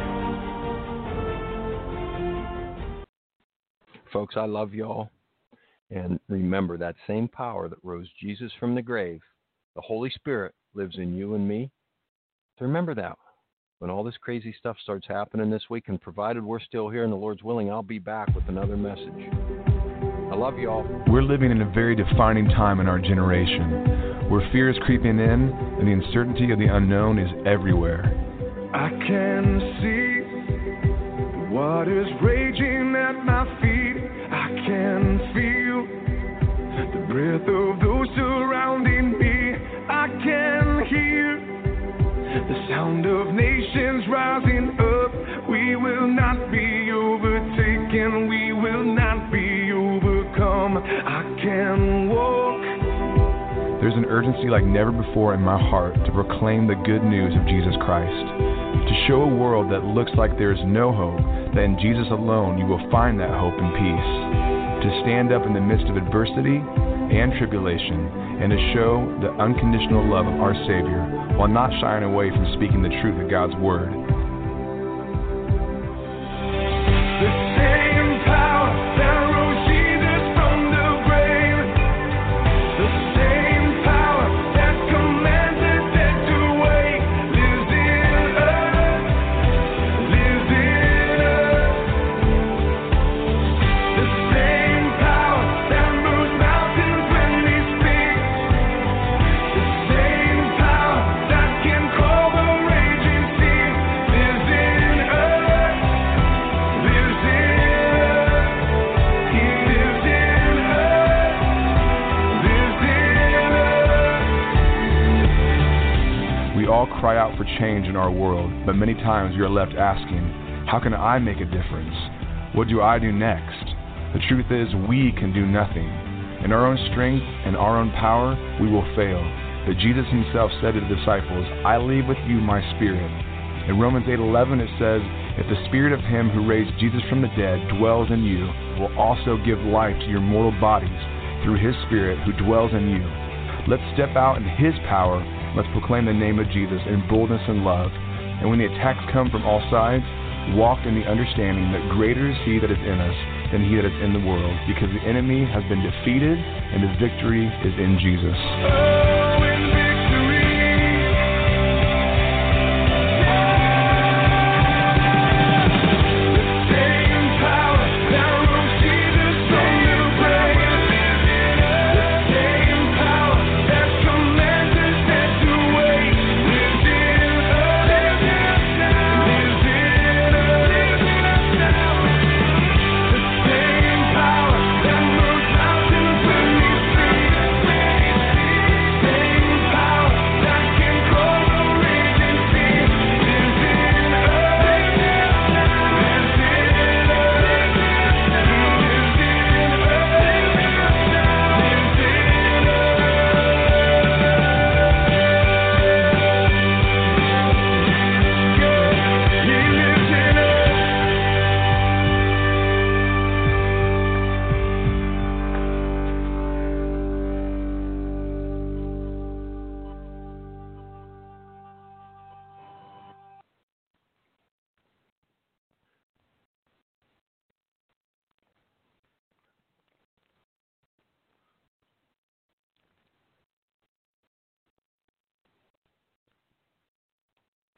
Folks, I love y'all. And remember, that same power that rose Jesus from the grave, the Holy Spirit, lives in you and me. So remember that. When all this crazy stuff starts happening this week, and provided we're still here and the Lord's willing, I'll be back with another message. I love y'all. We're living in a very defining time in our generation, where fear is creeping in and the uncertainty of the unknown is everywhere. I can see the waters raging at my feet. I can feel the breath of those surrounding me. I can hear the sound of nations rising up. We will not be overtaken. We will not be overcome. I can walk. There's an urgency like never before in my heart to proclaim the good news of Jesus Christ. To show a world that looks like there is no hope, that in Jesus alone you will find that hope and peace. To stand up in the midst of adversity and tribulation and to show the unconditional love of our Savior while not shying away from speaking the truth of God's Word. Cry out for change in our world, but many times we are left asking, how can I make a difference? What do I do next? The truth is, we can do nothing. In our own strength and our own power, we will fail. But Jesus himself said to the disciples, I leave with you my spirit. In Romans 8:11 it says, if the spirit of him who raised Jesus from the dead dwells in you, will also give life to your mortal bodies through his spirit who dwells in you. Let's step out in his power. Let's proclaim the name of Jesus in boldness and love. And when the attacks come from all sides, walk in the understanding that greater is he that is in us than he that is in the world, because the enemy has been defeated and the victory is in Jesus.